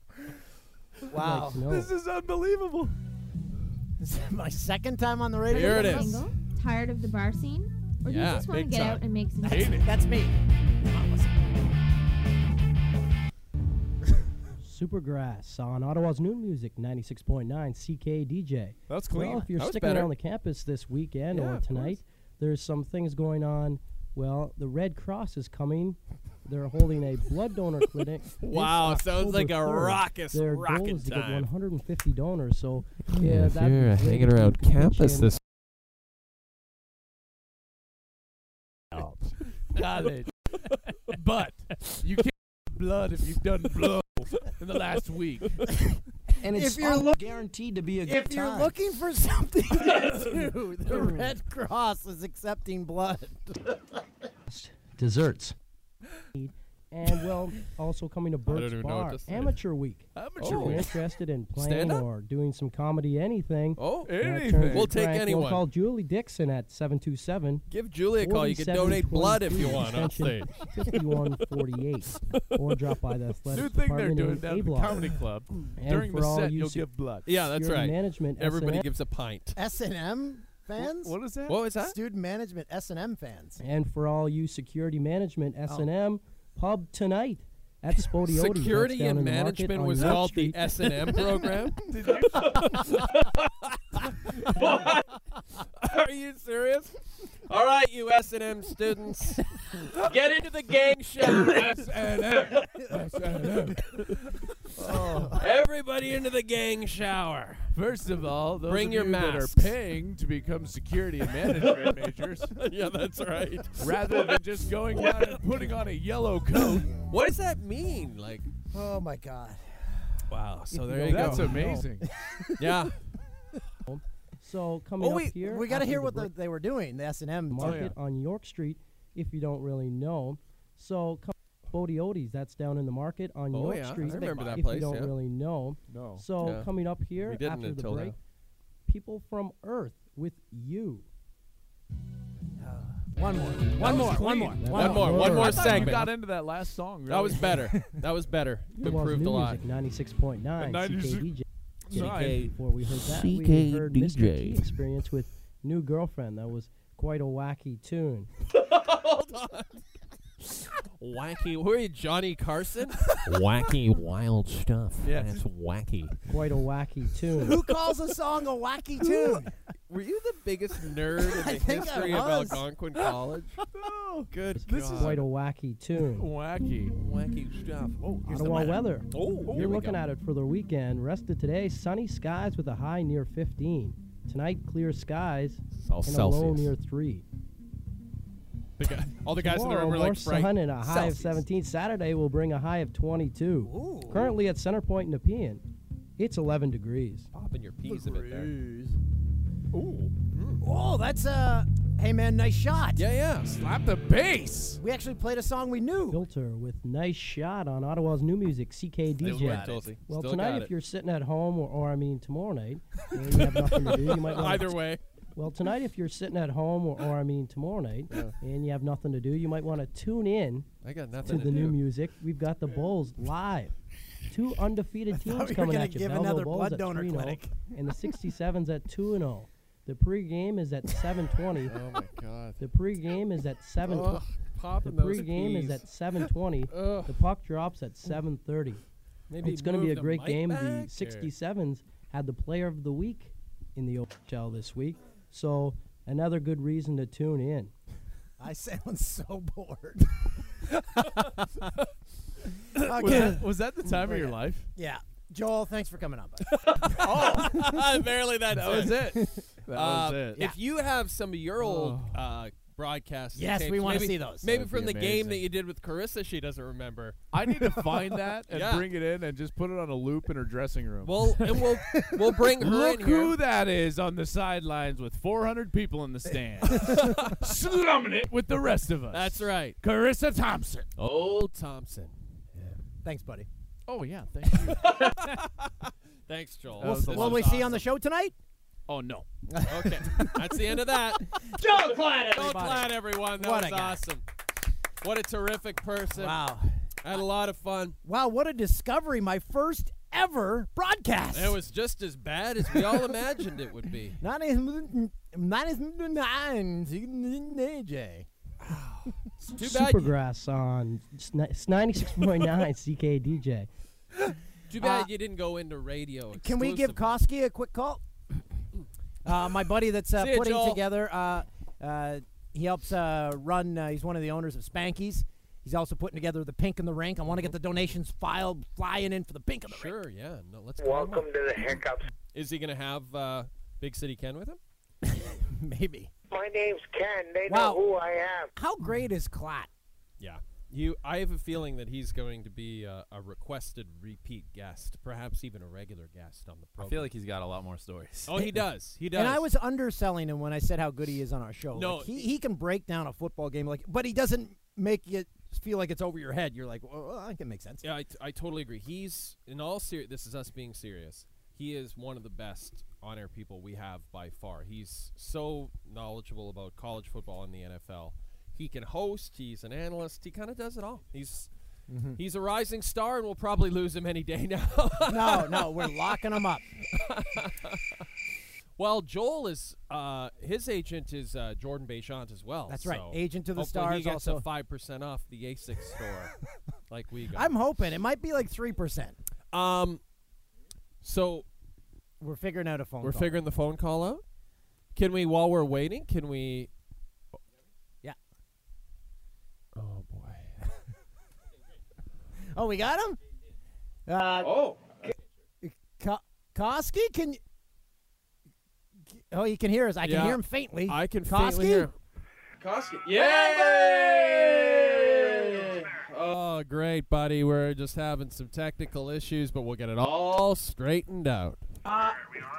Wow. Like to Know. This is unbelievable. This is my second time on the radio. Here it is. Single? Tired of the bar scene? Or do Yeah, you just want to big get time. out and make some That's, that's me. Come on, listen. Supergrass on Ottawa's New Music ninety-six point nine C K D J. That's Well, if you're That was sticking better. around the campus this weekend Yeah, or of tonight, there's some things going on. Well, the Red Cross is coming. They're holding a blood donor clinic. this Wow, sounds like a October third. raucous Their goal rocket is to get time. one hundred fifty donors. So, yeah, Yeah, if that'd be you're great hanging if you around could pitch campus in. this Got it. But you can't blood if you've done blow in the last week. And it's if you're all look- guaranteed to be a good If you're time. looking for something to do, the Red Cross is accepting blood. Desserts. And, well, also coming to Bert's even know what Bar, to say. Amateur Week. Amateur If you're Week. interested in playing Stand-up? or doing some comedy, anything, Oh, uh, turn anything. to We'll take Frank. anyone. Call Julie Dixon at seven two seven, give Julie a call. You can forty-seven donate blood if you twenty-two, want on stage. extension fifty-one forty-eight, or drop by the athletics New thing they're department doing in down at the A-Block. comedy club. And During for the all set, you you'll sec- give blood. Yeah, that's security right. management, Everybody S and M, gives a pint. S and M fans? What is that? What was that? Student management S and M fans. and for all you security management, S and Oh. M pub tonight at Spodiotti's. That's Security down and in the market management on was York called Street. the S and M program. Are you serious? All right, you S and M students, get into the gang shower. S and M. S and M. Oh. Everybody into the gang shower. First of all, those Bring of your you that masks. are paying to become security and management majors, Yeah, that's right. rather than just going down and putting on a yellow coat. What does that mean? Like, Oh, my God. wow. So If there you you That's go. amazing. Yeah. So coming Oh, up we, here, we got to after hear the what break- the, they were doing, the S and M. market on York Street, if you don't really know. So come Spodiotti's, that's down in the market on Oh, York yeah, I Street. remember that if place, you don't yeah. really know. No. So Yeah. coming up here We didn't after the until break, now. people from Earth with you. One more. One more. One more. One more. One more I thought you segment. got into that last song. That was really. better. That was better. You It was improved new a lot. music, ninety-six point nine C K ninety-six D J. C K. Before we heard that, we C K heard Mister D J. T Experience with New Girlfriend. That was quite a wacky tune. Hold on. Wacky. Who are you, Johnny Carson? Wacky wild stuff. Yeah. That's wacky. Quite a wacky tune. Who calls a song a wacky tune? Were you the biggest nerd in I the think I history of was. Algonquin College? Oh, Good This God. Quite a wacky tune. wacky. Wacky stuff. Oh, here's the Ottawa weather. weather. Oh, here You're we looking go. at it for the weekend. Rest of today, sunny skies with a high near fifteen. Tonight, clear skies It's all and a low Celsius. near three. The guy, all the guys in the Tomorrow, room were more like, fright. sun and a high Celsius. of seventeen. Saturday will bring a high of twenty-two. Ooh. Currently at Center Point in Nepean, it's eleven degrees. Popping your peas a bit there. Ooh. Oh, that's uh hey man, nice shot. Yeah, yeah. Slap the bass. We actually played a song we knew. Filter with nice shot on Ottawa's new music, C K D Still J. got it. Tulsi. Well, Still tonight, got if it. you're sitting at home, or, or I mean tomorrow night, and you have nothing to do, you might want Either way. Well, tonight, if you're sitting at home, or, or I mean tomorrow night, Yeah. and you have nothing to do, you might want to tune in I got to nothing the to new do. music. We've got the Bulls live. Two undefeated thought teams we were coming gonna at you. give Belleville another Bulls blood at donor three and oh, clinic. and the sixty-sevens at two and oh. The pregame is at seven twenty. Oh, my God. The pregame is at seven twenty. Ugh, The popping those pregame is peas. at seven twenty. Ugh. The puck drops at seven thirty. Maybe It's going to be move a the great mic game. back, The or- sixty-sevens had the player of the week in the O H L this week. So another good reason to tune in. I sound so bored. Was okay. that, was that the time of your life? Yeah. Joel, thanks for coming on. bud. Oh, barely that. That was it. That was Uh, it. If you have some of your old uh, broadcasts, and Yes, tapes, we wanna maybe- see those. Maybe That'd from be the game that amazing. you did with Carissa, she doesn't remember. I need to find that and Yeah. bring it in and just put it on a loop in her dressing room. Well, and we'll we'll bring her Look in here. who that is on the sidelines with four hundred people in the stand. Slumming it. With the rest of us. That's right, Carissa Thompson. Old Thompson. Thanks, buddy. Oh, yeah. Thank you. Thanks, Joel. That was This a Will was we see you on awesome. the show tonight? oh, no. Okay, that's the end of that. Joe Clad, Joel Everybody. Klatt, everyone. That What was a guy. awesome. What a terrific person. Wow. I had a lot of fun. Wow, what a discovery. My first ever broadcast. It was just as bad as we all imagined it would be. ninety-nine D J. Too bad. you- Supergrass on ninety-six point nine C K D J. Too bad Uh, you didn't go into radio. Can we give exclusively. Koski a quick call? Uh, my buddy that's uh, See ya, putting Joel. together, uh, uh, he helps uh, run, uh, he's one of the owners of Spanky's. He's also putting together the Pink in the Rink. I want to get the donations filed, flying in for the Pink in the Rink. Sure, yeah. No, let's call him up. Welcome to the hiccups. Is he going to have uh, Big City Ken with him? Maybe. My name's Ken. They Wow. know who I am. How great is Klatt? Yeah. You, I have a feeling that he's going to be a, a requested repeat guest, perhaps even a regular guest on the I program. feel like he's got a lot more stories. Oh, he does. He does. And I was underselling him when I said how good he is on our show. No, Like, he he can break down a football game, like, but he doesn't make it feel like it's over your head. You're like, well, that can make sense. Yeah, I, t- I totally agree. He's in all ser- This is us being serious. He is one of the best on-air people we have by far. He's so knowledgeable about college football and the N F L. He can host. He's an analyst. He kind of does it all. He's Mhm. he's a rising star, and we'll probably lose him any day now. no, no, we're locking him up. Well, Joel is uh, his agent is uh, Jordan Béchant as well. That's right. so Agent to the hopefully stars He gets also. a five percent off the A six store, like we got. I'm hoping it might be like three percent. Um, so we're figuring out a phone. We're call. figuring the phone call out. Can we, while we're waiting, can we? Yeah. Oh boy. Oh, we got him. Uh, oh. Ko- Koski, can you? Oh, you can hear us. I can Yeah, hear him faintly. I can Koski? faintly hear him. Koski. Yay! Oh, great, buddy. We're just having some technical issues, but we'll get it all straightened out. Uh,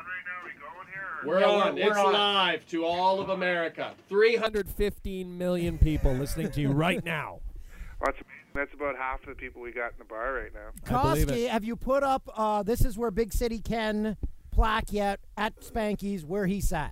we're Yeah, on. we're- we're it's on. live to all of America. three hundred. three hundred fifteen million people listening to you right now. That's, that's about half of the people we got in the bar right now. Koski, have you put up? Uh, this is where Big City Ken plaque yet at Spanky's where he sat.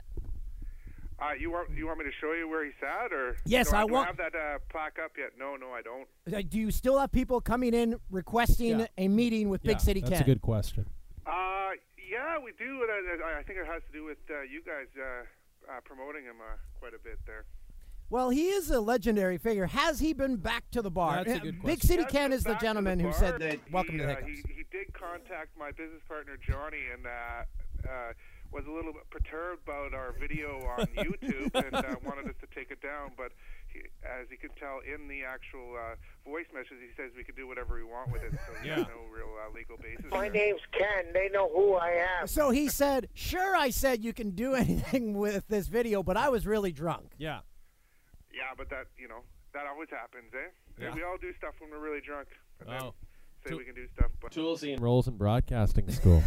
Uh, you want you want me to show you where he sat, or Yes, no, I don't want- have that uh, plaque up yet. No, no, I don't. Uh, Do you still have people coming in requesting Yeah. a meeting with Big City That's Ken? a good question. Uh, yeah, we do. Uh, I think it has to do with uh, you guys uh, uh, promoting him uh, quite a bit there. Well, he is a legendary figure. Has he been back to the bar? That's a Uh, good Big question. City He Ken hasn't is the been back to the gentleman who bar, said, but "Welcome he, to the uh, Hiccups." he, he did contact my business partner Johnny, and uh, uh, was a little bit perturbed about our video on YouTube, and uh, wanted us to take it down. But he, as you can tell in the actual uh, voice message, he says we can do whatever we want with it. So he has Yeah. no real uh, legal basis. My there. name's Ken. They know who I am. So he said, "Sure, I said you can do anything with this video, but I was really drunk." Yeah. Yeah, but that you know that always happens, eh? Yeah. We all do stuff when we're really drunk, and then Oh. say we can do stuff. But Toolsy and Rolls in broadcasting school.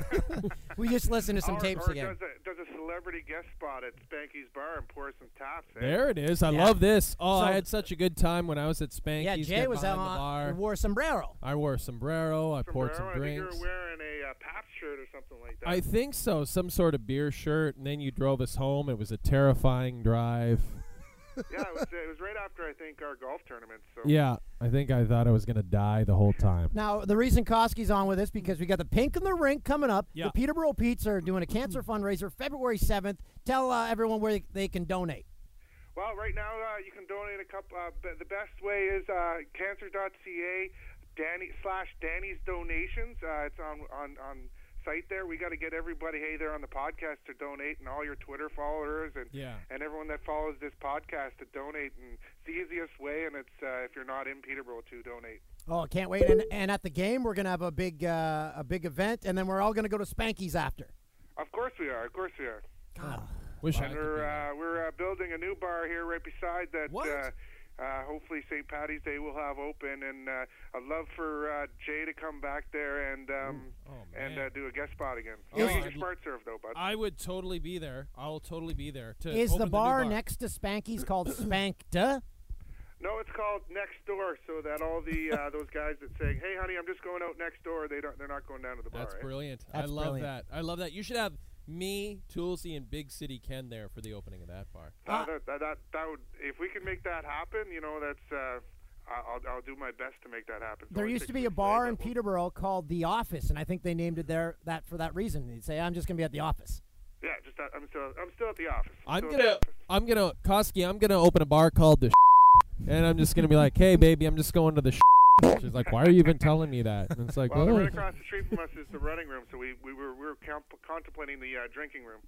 We just listened to some or, tapes or again. Does a, does a celebrity guest spot at Spanky's Bar and pour some taps. Eh? There it is. I Yeah. love this. Oh, So- I had such a good time when I was at Spanky's. Yeah, Jay getting was behind out the on bar. wore a sombrero. I wore a sombrero. I poured some Sombrero, I think drinks. you were wearing a uh, Pabst shirt or something like that. I think so. Some sort of beer shirt, and then you drove us home. It was a terrifying drive. yeah, it was, it was right after I think our golf tournament. So Yeah, I think I thought I was going to die the whole time. Now, the reason Koski's on with us because we got the Pink in the Rink coming up. Yeah. The Peterborough Pete's are doing a cancer fundraiser February seventh. Tell uh, everyone where they, they can donate. Well, right now uh, you can donate a couple. Uh, b- the best way is uh, cancer dot c a Danny slash Danny's donations. Uh, it's on on on site there. We got to get everybody hey there on the podcast to donate, and all your Twitter followers and Yeah. and everyone that follows this podcast to donate. And it's the easiest way, and it's uh, if you're not in Peterborough to donate. Oh, can't wait! And, and at the game, we're gonna have a big uh, a big event, and then we're all gonna go to Spanky's after. Of course we are. Of course we are. God. Wish I And could we're be uh, we're uh, building a new bar here right beside that. Uh, uh, hopefully Saint Patty's Day will have open, and uh, I'd love for uh, Jay to come back there and um, and uh, do a guest spot again. Oh, You I'd get l- smart serve though, bud. I would totally be there. I'll totally be there. To Is open the new bar next to Spanky's called Spankta? No, it's called next door, so that all the uh, those guys that say, "Hey, honey, I'm just going out next door," they don't. They're not going down to the bar. That's eh? brilliant. That's I love brilliant. that. I love that. You should have me, Toolsy, and Big City Ken there for the opening of that bar. Uh, that, that, that, that would, if we can make that happen, you know, that's. Uh, I'll, I'll do my best to make that happen. It's There only used to six be a weeks bar away, in but we'll- Peterborough called The Office, and I think they named it there that for that reason. They'd say, "I'm just gonna be at the office." Yeah, just uh, I'm still I'm still at the office. I'm Still at gonna, the office. I'm gonna, Koski, I'm gonna open a bar called the and I'm just gonna be like, hey, baby, I'm just going to the She's like, why are you even telling me that? And it's like, Well, oh. right across the street from us is the running room, so we, we were we were comp- contemplating the uh, drinking room.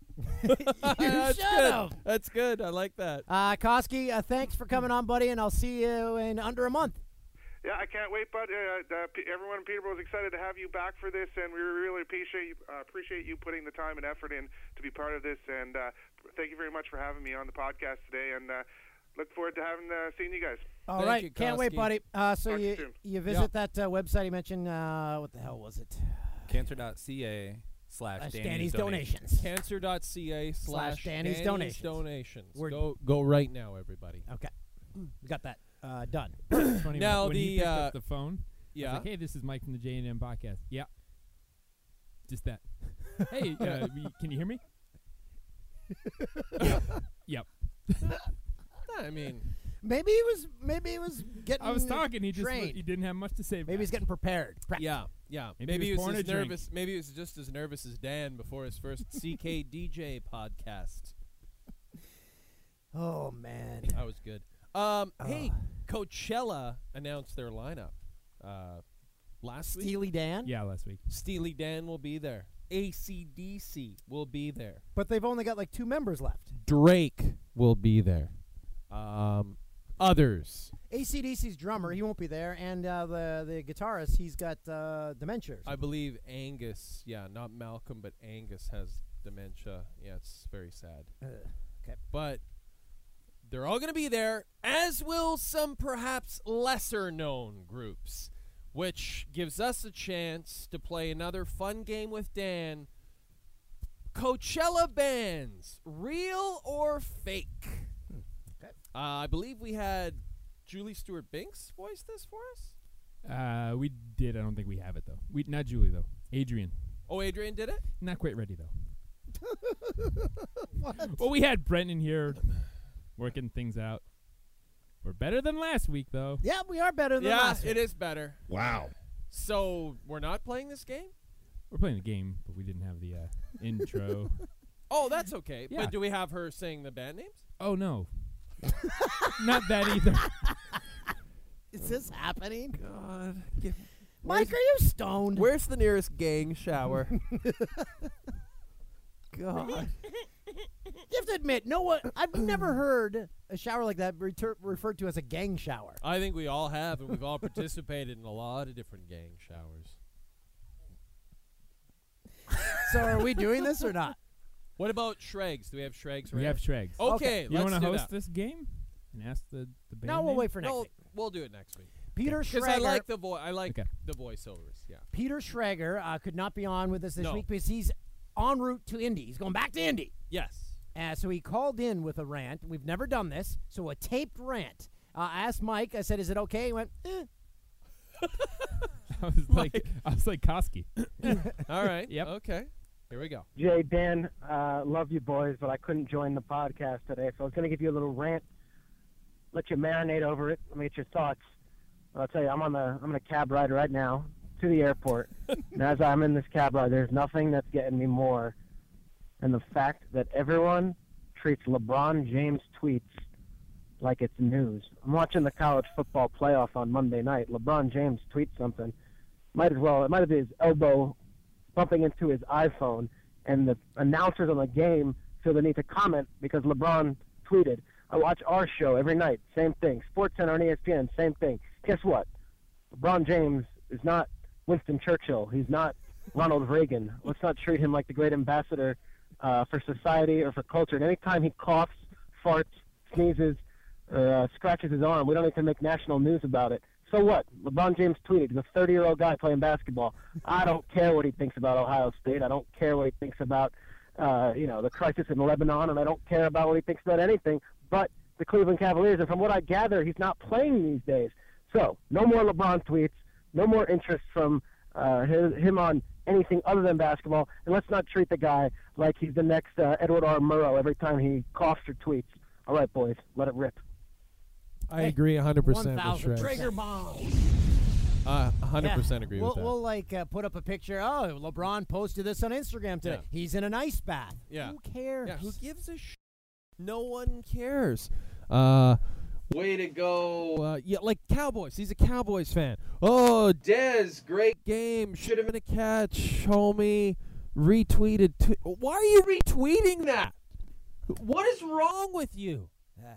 That's shut good. up. That's good. I like that. Uh, Koski, uh, thanks for coming on, buddy, and I'll see you in under a month. Yeah, I can't wait, bud. Uh, the, P- everyone in Peterborough is excited to have you back for this, and we really appreciate you, uh, appreciate you putting the time and effort in to be part of this. And uh, thank you very much for having me on the podcast today. And uh, look forward to having uh, seeing you guys. All Thank right, you, can't wait, Koski. buddy. Uh, so Talk to you you soon. you visit that uh, website you mentioned. Uh, what the hell was it? cancer dot c a slash Uh, what the hell was it? cancer dot c a slash Slash Danny's Danny's donations. donations. Cancer.ca slash Danny's Danny's donations. donations. We're- Go go right now, everybody. Okay, we got that uh, done. It's funny Now when, when he the, picked uh, up the phone. I was Yeah. like, hey, this is Mike from the J and M podcast. Yeah. Just that. Hey, uh, we- can you hear me? Yep. Yep. I mean, Maybe he was. Maybe he was getting. I was talking. He just trained. he didn't have much to say. Maybe he's getting prepared. Prepped. yeah, yeah. Maybe Maybe, he he was was pouring as a drink. nervous. Maybe he was just as nervous as Dan before his first C K D J podcast. Oh man. That was good. Um, hey, Uh. Coachella announced their lineup uh, last week. Steely Dan. Yeah, last week. Steely Dan will be there. A C D C will be there. But they've only got like two members left. Drake will be there. Um, others. A C D C's drummer, he won't be there, and uh, the the guitarist, he's got uh, dementia. or I something. believe Angus. Yeah, not Malcolm, but Angus has dementia. Yeah, it's very sad. Uh, okay. But they're all going to be there, as will some perhaps lesser known groups, which gives us a chance to play another fun game with Dan. Coachella bands, real or fake? Okay. Uh, I believe we had Julie Stewart Binks voice this for us. Uh, we did. I don't think we have it though. We not Julie though. Adrian. Oh, Adrian did it? Not quite ready though. What? Well, we had Brendan here working things out. We're better than last week though. Yeah, we are better than Yeah, last it week. is better. Wow. So we're not playing this game? We're playing the game, but we didn't have the uh, intro. Oh, that's okay. Yeah. But do we have her saying the band names? Oh no. Not that either. Is this happening? God. Mike, are you stoned? Where's the nearest gang shower? God. You have to admit, no one. I've never heard a shower like that retur- referred to as a gang shower. I think we all have, and we've all participated in a lot of different gang showers. So are we doing this or not? What about Shregs? Do we have Shregs? We right have now? Shregs. Okay, You let's want to do host that. this game and ask the the band No, we'll name? wait for next No, week. we'll do it next week. Peter Because I Schrager. like the vo- I like Okay. the voiceovers. Yeah. Peter Schrager uh, could not be on with us this No. week because he's en route to Indy. He's going back to Indy. Yes. Uh, so he called in with a rant. We've never done this, so a taped rant. Uh, I asked Mike. I said, "Is it okay?" He went, eh. I was like, I was like Koski. All right. Yep. Okay. Here we go. Jay, Dan, uh, love you boys, but I couldn't join the podcast today, so I was going to give you a little rant, let you marinate over it, let me get your thoughts. But I'll tell you, I'm on the I'm on a cab ride right now to the airport, and as I'm in this cab ride, there's nothing that's getting me more than the fact that everyone treats LeBron James tweets like it's news. I'm watching the college football playoff on Monday night. LeBron James tweets something. Might as well, it might have been his elbow bumping into his iPhone, and the announcers on the game feel the need to comment because LeBron tweeted. I watch our show every night, same thing. SportsCenter on E S P N, same thing. Guess what? LeBron James is not Winston Churchill. He's not Ronald Reagan. Let's not treat him like the great ambassador uh, for society or for culture. And anytime he coughs, farts, sneezes, or uh, scratches his arm, we don't need to make national news about it. So what? LeBron James tweeted. He's a thirty-year-old guy playing basketball. I don't care what he thinks about Ohio State. I don't care what he thinks about, uh, you know, the crisis in Lebanon, and I don't care about what he thinks about anything but the Cleveland Cavaliers. And from what I gather, he's not playing these days. So no more LeBron tweets. No more interest from uh, his, him on anything other than basketball. And let's not treat the guy like he's the next uh, Edward R. Murrow every time he coughs or tweets. All right, boys, let it rip. I agree one hundred percent with Shregs. Trigger bomb. Uh, one hundred percent Yeah. agree we'll, with that. We'll like uh, put up a picture. Oh, LeBron posted this on Instagram today. Yeah. He's in an ice bath. Yeah. Who cares? Yeah, who gives a sh? No one cares. Uh, way to go. Uh, yeah, like Cowboys. He's a Cowboys fan. Oh, Dez, great game. Should have been a catch, homie. Retweeted. Tw- Why are you retweeting that? What is wrong with you?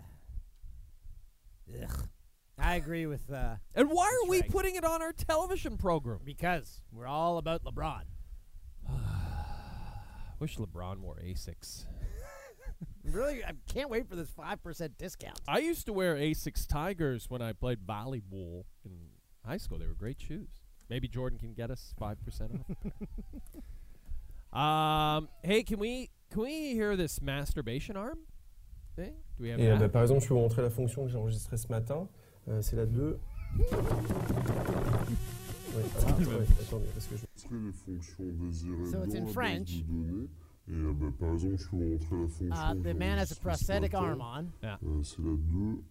Ugh. I agree with. Uh, And why are we Schrager. putting it on our television program? Because we're all about LeBron. Wish LeBron wore Asics. Really, I can't wait for this five percent discount. I used to wear Asics Tigers when I played volleyball in high school. They were great shoes. Maybe Jordan can get us five percent off. um, hey, can we can we hear this masturbation arm thing? Do we have Et euh, that? bah, par exemple, je peux vous montrer la fonction que j'ai enregistrée ce matin. Euh, c'est la deux. Ouais, ah, ouais, attendez, parce que je... les fonctions désirées So it's in dans la French. base de données. Et euh, bah, par exemple, je peux vous montrer la fonction Uh, que the j'ai man has a enregistrée ce prosthetic matin. arm on. Yeah. Euh, c'est la deux.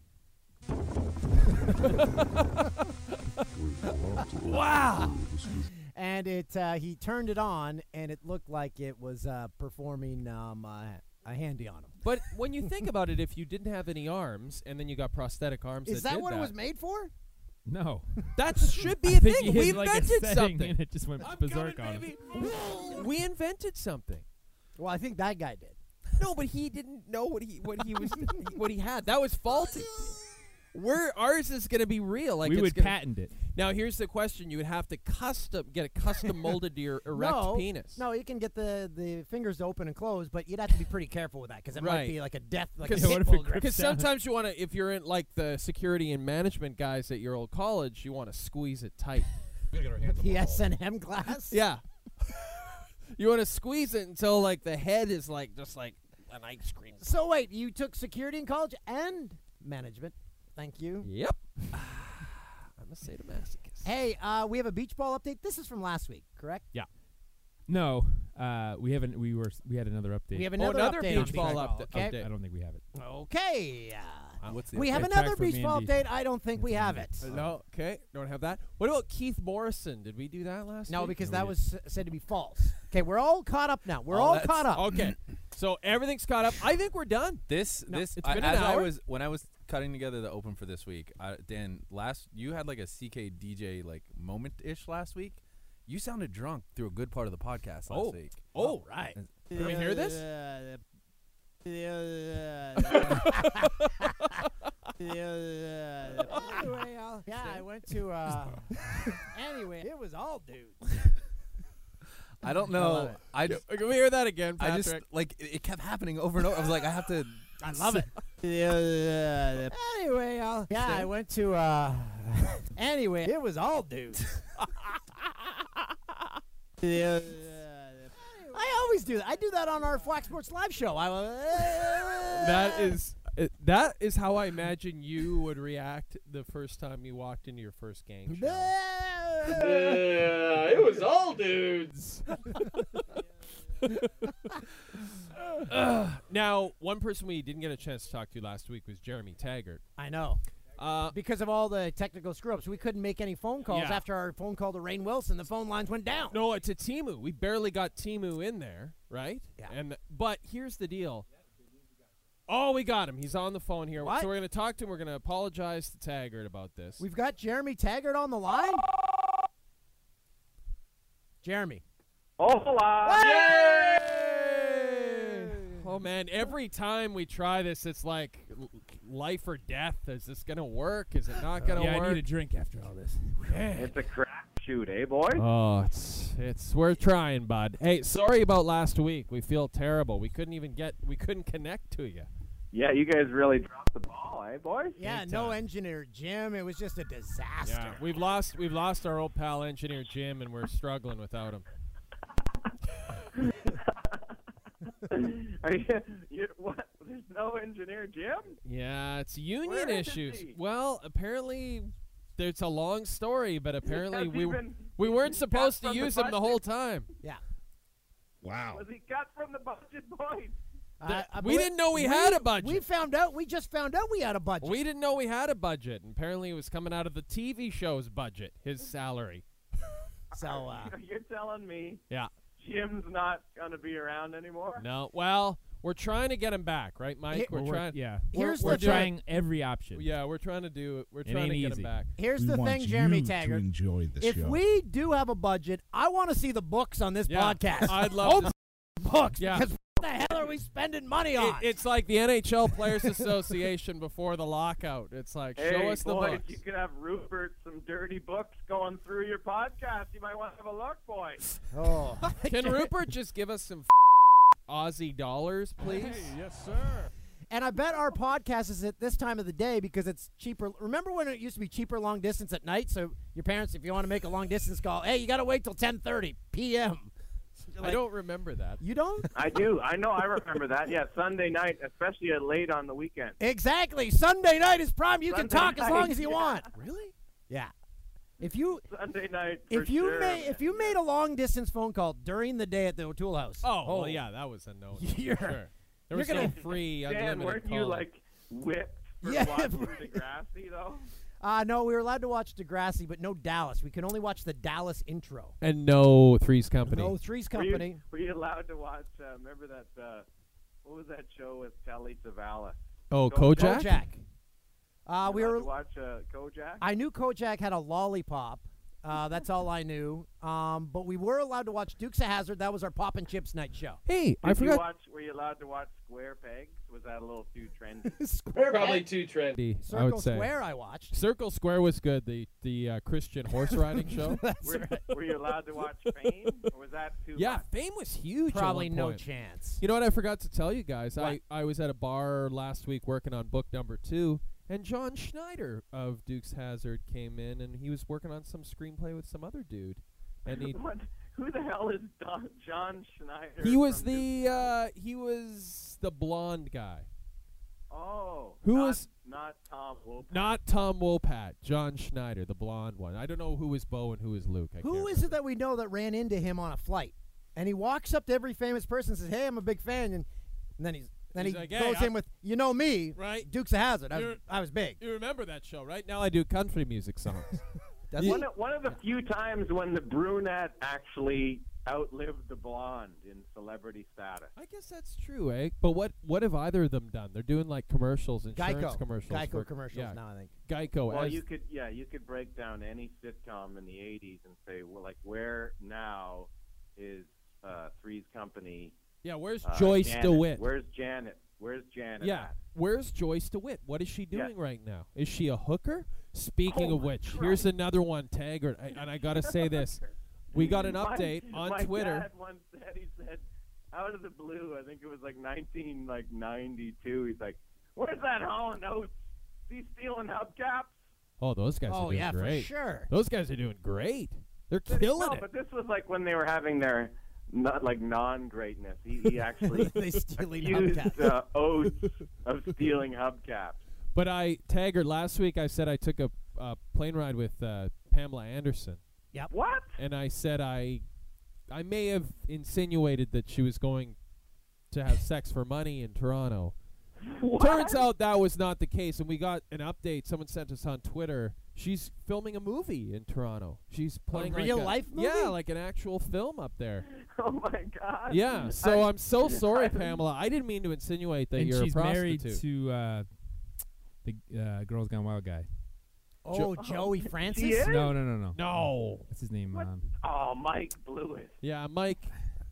Wow! And it, uh, he turned it on, and it looked like it was uh, performing um, uh, a handy on him. But when you think about it, if you didn't have any arms and then you got prosthetic arms, Is that, that did what that, it was made for? No. That should be a I think thing. he We hit, like, a invented setting something. and it just went berserk on him. We invented something. Well, I think that guy did. No, but he didn't know what he what he was what he had. That was faulty. We're ours is going to be real. Like We it's would gonna, patent it. Now here's the question: you would have to custom get it custom molded to your erect no, penis. No, you can get the, the fingers to open and close, but you'd have to be pretty careful with that because it might Right. be like a death, like a Because hip holder. Because sometimes you want to, if you're in like the security and management guys at your old college, you want to squeeze it tight. The S and M class? Yeah. You want to squeeze it until like the head is like just like an ice cream. So wait, you took security in college and management. Thank you. Yep. I'm a sadomasochist. Hey, uh, we have a beach ball update. This is from last week, correct? Yeah. No, uh, we haven't. We were. We had another update. We have another, another update on beach ball ball, upda- okay? update. I don't think we have it. Okay. Uh, Uh, what's we have update? another Track for beach ball Mandy. update. I don't think we have it. Uh, no, okay, don't have that. What about Keith Morrison? Did we do that last No, week? because that was s- said to be false. Okay, we're all caught up now. We're Oh, all that's- caught up. Okay, so everything's caught up. I think we're done. This No, this it's I, been as an I hour? was when I was cutting together the open for this week, I, Dan, last you had like a C K D J like moment ish last week. You sounded drunk through a good part of the podcast last Oh. week. Oh, right. Can we hear this? Anyway, I'll- yeah, I went to. Uh, anyway, it was all dudes. I don't I love know. it. I just, Can we hear that again, I Patrick? just like it, it kept happening over and over. I was like, I have to. I love it. Anyway, I'll, yeah, I went to. Uh, anyway, it was all dudes. I always do that. I do that on our Flax Sports Live show. I, That is uh, that is how I imagine you would react the first time you walked into your first gang show. Yeah, it was all dudes. Uh, now, one person we didn't get a chance to talk to last week was Jeremy Taggart. I know. Uh, Because of all the technical screw-ups, we couldn't make any phone calls Yeah. after our phone call to Rainn Wilson. The phone lines went down. No, it's a Timu. We barely got Timu in there, right? Yeah. And but here's the deal. Oh, we got him. He's on the phone here. What? So we're going to talk to him. We're going to apologize to Taggart about this. We've got Jeremy Taggart on the line. Jeremy. Hola! Oh man, every time we try this, it's like l- life or death. Is this gonna work? Is it not gonna yeah, work? I need a drink after all this. It's a crapshoot, eh, boys? Oh, it's it's we're trying, bud. Hey, sorry about last week. We feel terrible. We couldn't even get we couldn't connect to you. Yeah, you guys really dropped the ball, eh, boys? Yeah, no engineer Jim. It was just a disaster. Yeah, we've lost we've lost our old pal engineer Jim, and we're struggling without him. Are you, you, what? There's no engineer Jim? Yeah, it's union Where is issues. he? Well, apparently there's a long story, but apparently Has we he been- we weren't he's cut supposed to from the use him the budget? whole time. Yeah. Wow. Was he cut from the budget, boys? Uh, uh, we but didn't know we had a budget. We found out. We just found out we had a budget. We didn't know we had a budget. And apparently it was coming out of the T V show's budget, his salary. So, uh, You're telling me Yeah. Jim's not going to be around anymore? No. Well, we're trying to get him back, right, Mike? Here- we're We're- trying. yeah. We're, Here's we're the doing- trying every option. Yeah, we're trying to do it. We're It trying ain't to get easy. him back. Here's We the want thing, you Jeremy to Taggart. enjoy the If show. we do have a budget, I want to see the books on this Yeah, podcast. I'd love oh, to- books. Yeah. Because what the hell are we spending money It, on? it's like the N H L Players Association before the lockout. It's like, Hey, show us the boys, books. you could have Rupert some dirty books going through your podcast. You might want to have a look, boys. oh. Can Rupert just give us some Aussie dollars, please. yes, sir. And I bet our podcast is at this time of the day because it's cheaper. Remember when it used to be cheaper long distance at night? So your parents, if you want to make a long distance call, hey, you got to wait till ten thirty p.m. I don't remember that. You don't? I do. I know. I remember that. Yeah, Sunday night, especially at late on the weekend. Exactly. Sunday night is prime. You can Sunday talk as long night, as you yeah. want. Really? Yeah. If you Sunday night. For if you sure, made man. if you made a long distance phone call during the day at the O'Toole house, Oh, well, yeah, that was a no. You're- for sure. There you're was gonna- no free Dan, unlimited weren't you calling. like whipped for Yeah. watching Degrassi though? Uh, no, we were allowed to watch Degrassi, but no Dallas. We could only watch the Dallas intro. And no Three's Company. No Three's Were you- Company. Were you, allowed to watch? Uh, remember that? Uh, what was that show with Telly Savalas? Oh, Ko- Kojak? Kojak. Uh, we allowed were. to watch uh, Kojak. I knew Kojak had a lollipop. Uh, that's all I knew. Um, but we were allowed to watch Dukes of Hazzard. That was our Pop and Chips night show. Hey, I Did you forgot. watch? Were you allowed to watch Square Pegs? Was that a little too trendy? Probably too trendy. I Circle would say. Square I watched. Circle Square was good. The the uh, Christian horse riding show. That's were, right. were you allowed to watch Fame? Or was that too Yeah, much? Fame was huge. at Probably one no point. chance. You know what I forgot to tell you guys? I, What? I was at a bar last week working on book number two, and John Schneider of Dukes Hazzard came in, and he was working on some screenplay with some other dude. And he What? Who the hell is Don, John Schneider? he was from the uh, he was the blonde guy, Oh. Who not, was- not Tom Wolf? not Tom Wopat. John Schneider, the blonde one. I don't know who was Bo and who was Luke. I Who can't is it that we know that ran into him on a flight? And he walks up to every famous person and says, "Hey, I'm a big fan." And, and then he's then He's he like, "Hey, goes I'm- in with, "You know me, Right. Dukes of Hazzard. I was, You're- I was big." You remember that show, right? Now I do country music songs. That's One of, one of the few times when the brunette actually outlived the blonde in celebrity status. I guess that's true, eh? But what what have either of them done? They're doing like commercials, insurance Geico. commercials. Geico for, commercials yeah, now, I think. Geico. Well, as, you could, yeah, you could break down any sitcom in the eighties and say, well, like, where now is uh, Three's Company? yeah, where's uh, Joyce Janet? DeWitt? Where's Janet? Where's Janet? Yeah, at? where's Joyce DeWitt? What is she Yeah. doing right now? Is she a hooker? Speaking Oh of my which, Christ. here's another one, Taggart. I, and I gotta say this: we got an My- update on my Twitter. dad once said, he said, out of the blue, I think it was like nineteen like ninety-two. He's like, "Where's that Hall and Oates? Is he stealing hubcaps?" Oh, those guys Oh, are doing yeah, for great. sure. Those guys are doing great. They're killing no, it. but this was like when they were having their not like non-greatness. He, he actually They stealing accused hubcaps. uh, Oates of stealing hubcaps. But I, Taggart, last week I said I took a uh, plane ride with uh, Pamela Anderson. Yep. What? And I said I, I may have insinuated that she was going to have sex for money in Toronto. What? Turns out that was not the case, and we got an update. Someone sent us on Twitter. She's filming a movie in Toronto. She's playing like real a- life movie? Yeah, like an actual film up there. Oh my God. Yeah. So I- I'm so sorry, I- Pamela. I didn't mean to insinuate that and you're she's a married prostitute. to uh, the uh, Girls Gone Wild guy. Oh, Joey Francis? He is? No, no, no, no. No. What's his name? Um, Oh, Mike blew it. Yeah, Mike.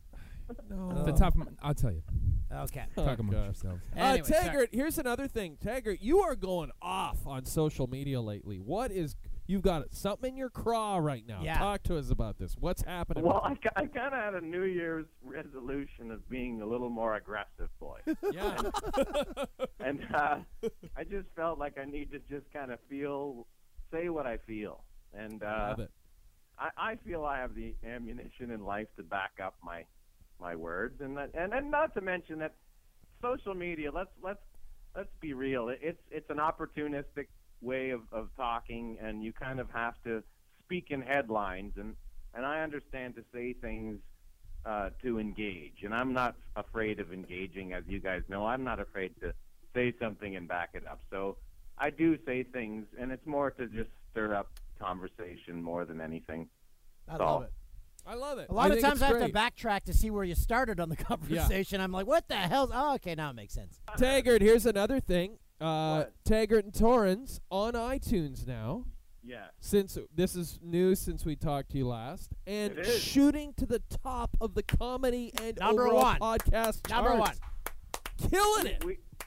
off the top of my, I'll tell you. Okay. Talk amongst God. yourselves. Uh, Anyway, sorry. Taggart, here's another thing. Taggart, you are going off on social media lately. What is? You've got something in your craw right now. Yeah. Talk to us about this. What's happening? Well, I, ki- I kind of had a New Year's resolution of being a little more aggressive, boy. Yeah. And uh, I just felt like I need to just kind of feel, say what I feel. And uh, Love it. I, I feel I have the ammunition in life to back up my my words, and that, and and not to mention that social media. Let's let's let's be real. It, it's it's an opportunistic way of, of talking, and you kind of have to speak in headlines. And and I understand to say things uh, to engage, and I'm not afraid of engaging, as you guys know. I'm not afraid to say something and back it up. So I do say things, and it's more to just stir up conversation more than anything. I So- love it. I love it. A lot I of think times it's I have great. to backtrack to see where you started on the conversation. I'm like, what the hell? Oh, okay, now it makes sense. Taggart, here's another thing. Uh, What? Taggart and Torrens on iTunes now. Yeah. Since this is news since we talked to you last, and It is. shooting to the top of the comedy and Number overall one. podcast Number charts. one. Killing it. We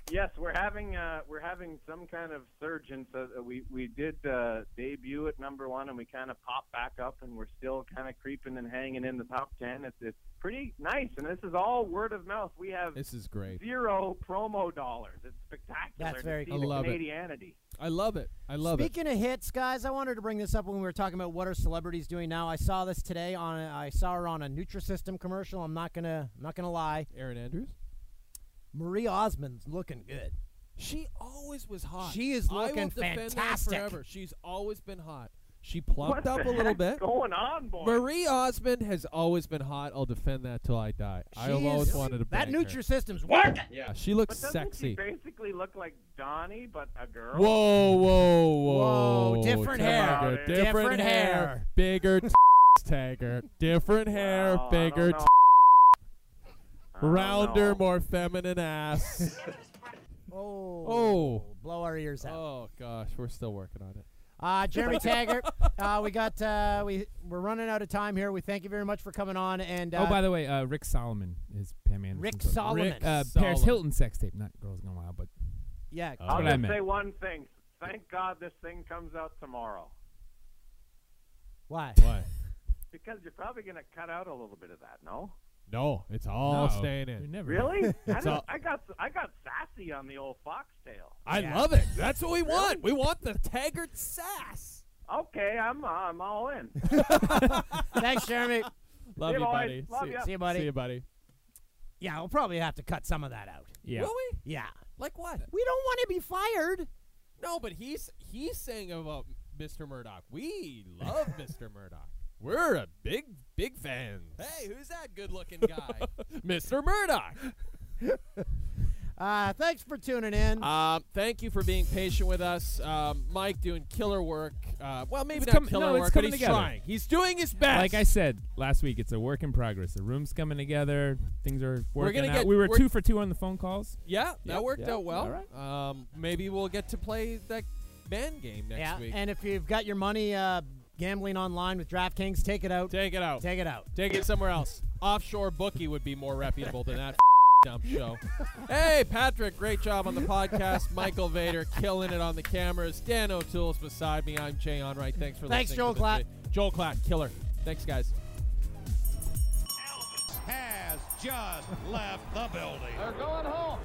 Yes, we're having uh, we're having some kind of surgeon. So we we did uh, debut at number one, and we kind of popped back up, and we're still kind of creeping and hanging in the top ten. It's it's pretty nice, and this is all word of mouth. We have This is great. zero promo dollars. It's spectacular. That's to very see cool. the I love it. Canadianity. I love it. I love it. Speaking of hits, guys, I wanted to bring this up when we were talking about what are celebrities doing now. I saw this today on a, I saw her on a Nutrisystem commercial. I'm not gonna I'm not gonna lie. Erin Andrews? Marie Osmond's looking good. She always was hot. She is I will looking defend that fantastic. forever. She's always been hot. She plumped What up the a little heck's bit. going on, boy? Marie Osmond has always been hot. I'll defend that till I die. I've She always is- wanted to that bang her. Nutrisystem's working. Yeah, she looks But doesn't sexy. she basically look like Donnie, but a girl? Whoa, whoa, whoa. Whoa, different hair. Taggart, Different, Different hair. hair. Bigger t- Taggart. Different hair. Well, I bigger don't t- know. I don't Rounder, know. more feminine ass. Oh, Oh. blow our ears out. Oh, gosh. We're still working on it. Uh, Jeremy Taggart, uh, we got uh, we we're running out of time here. We thank you very much for coming on. And uh, oh, by the way, uh, Rick Solomon is Pam Anderson. Rick so- Solomon. Rick, uh, Solomon. Paris Hilton sex tape, not Girls Gone Wild, but yeah, that's I'll what I just meant. say one thing. Thank God this thing comes out tomorrow. why? Why? Because you're probably going to cut out a little bit of that, no? No, it's all No, staying we in. never Really? I, It's don't- all- I got I got sassy on the old foxtail. I Yeah. love it. That's what we want. We want the Taggart sass. Okay, I'm I'm all in. Thanks, Jeremy. Love See you, you, boys. buddy. Love see, ya. See you, buddy. See you, buddy. Yeah, we'll probably have to cut some of that out. Yeah. Will we? Yeah, Like what? we don't want to be fired. No, but he's he's saying about Mister Murdoch. We love Mister Murdoch. We're a big, big fan. Hey, who's that good-looking guy? Mister Murdoch. Uh, thanks for tuning in. Um, thank you for being patient with us. Um, Mike doing killer work. Uh, well, maybe It's not com- killer no, it's work, but coming he's together. trying. He's doing his best. Like I said last week, it's a work in progress. The room's coming together. Things are working gonna out. get- we were we're- two for two on the phone calls. yeah, that Yeah, worked yeah, out well. all right. Um, maybe we'll get to play that band game next yeah, week. and if you've got your money uh, gambling online with DraftKings, take it out. Take it out. Take it out. Take it somewhere else. Offshore bookie would be more reputable than that dump show. Hey, Patrick, great job on the podcast. Michael Vader killing it on the cameras. Dan O'Toole's beside me. I'm Jay Onright. Thanks for Thanks, listening. Joel to this Klatt. day. Joel Klatt, killer. Thanks, guys. Has just left the building. They're going home.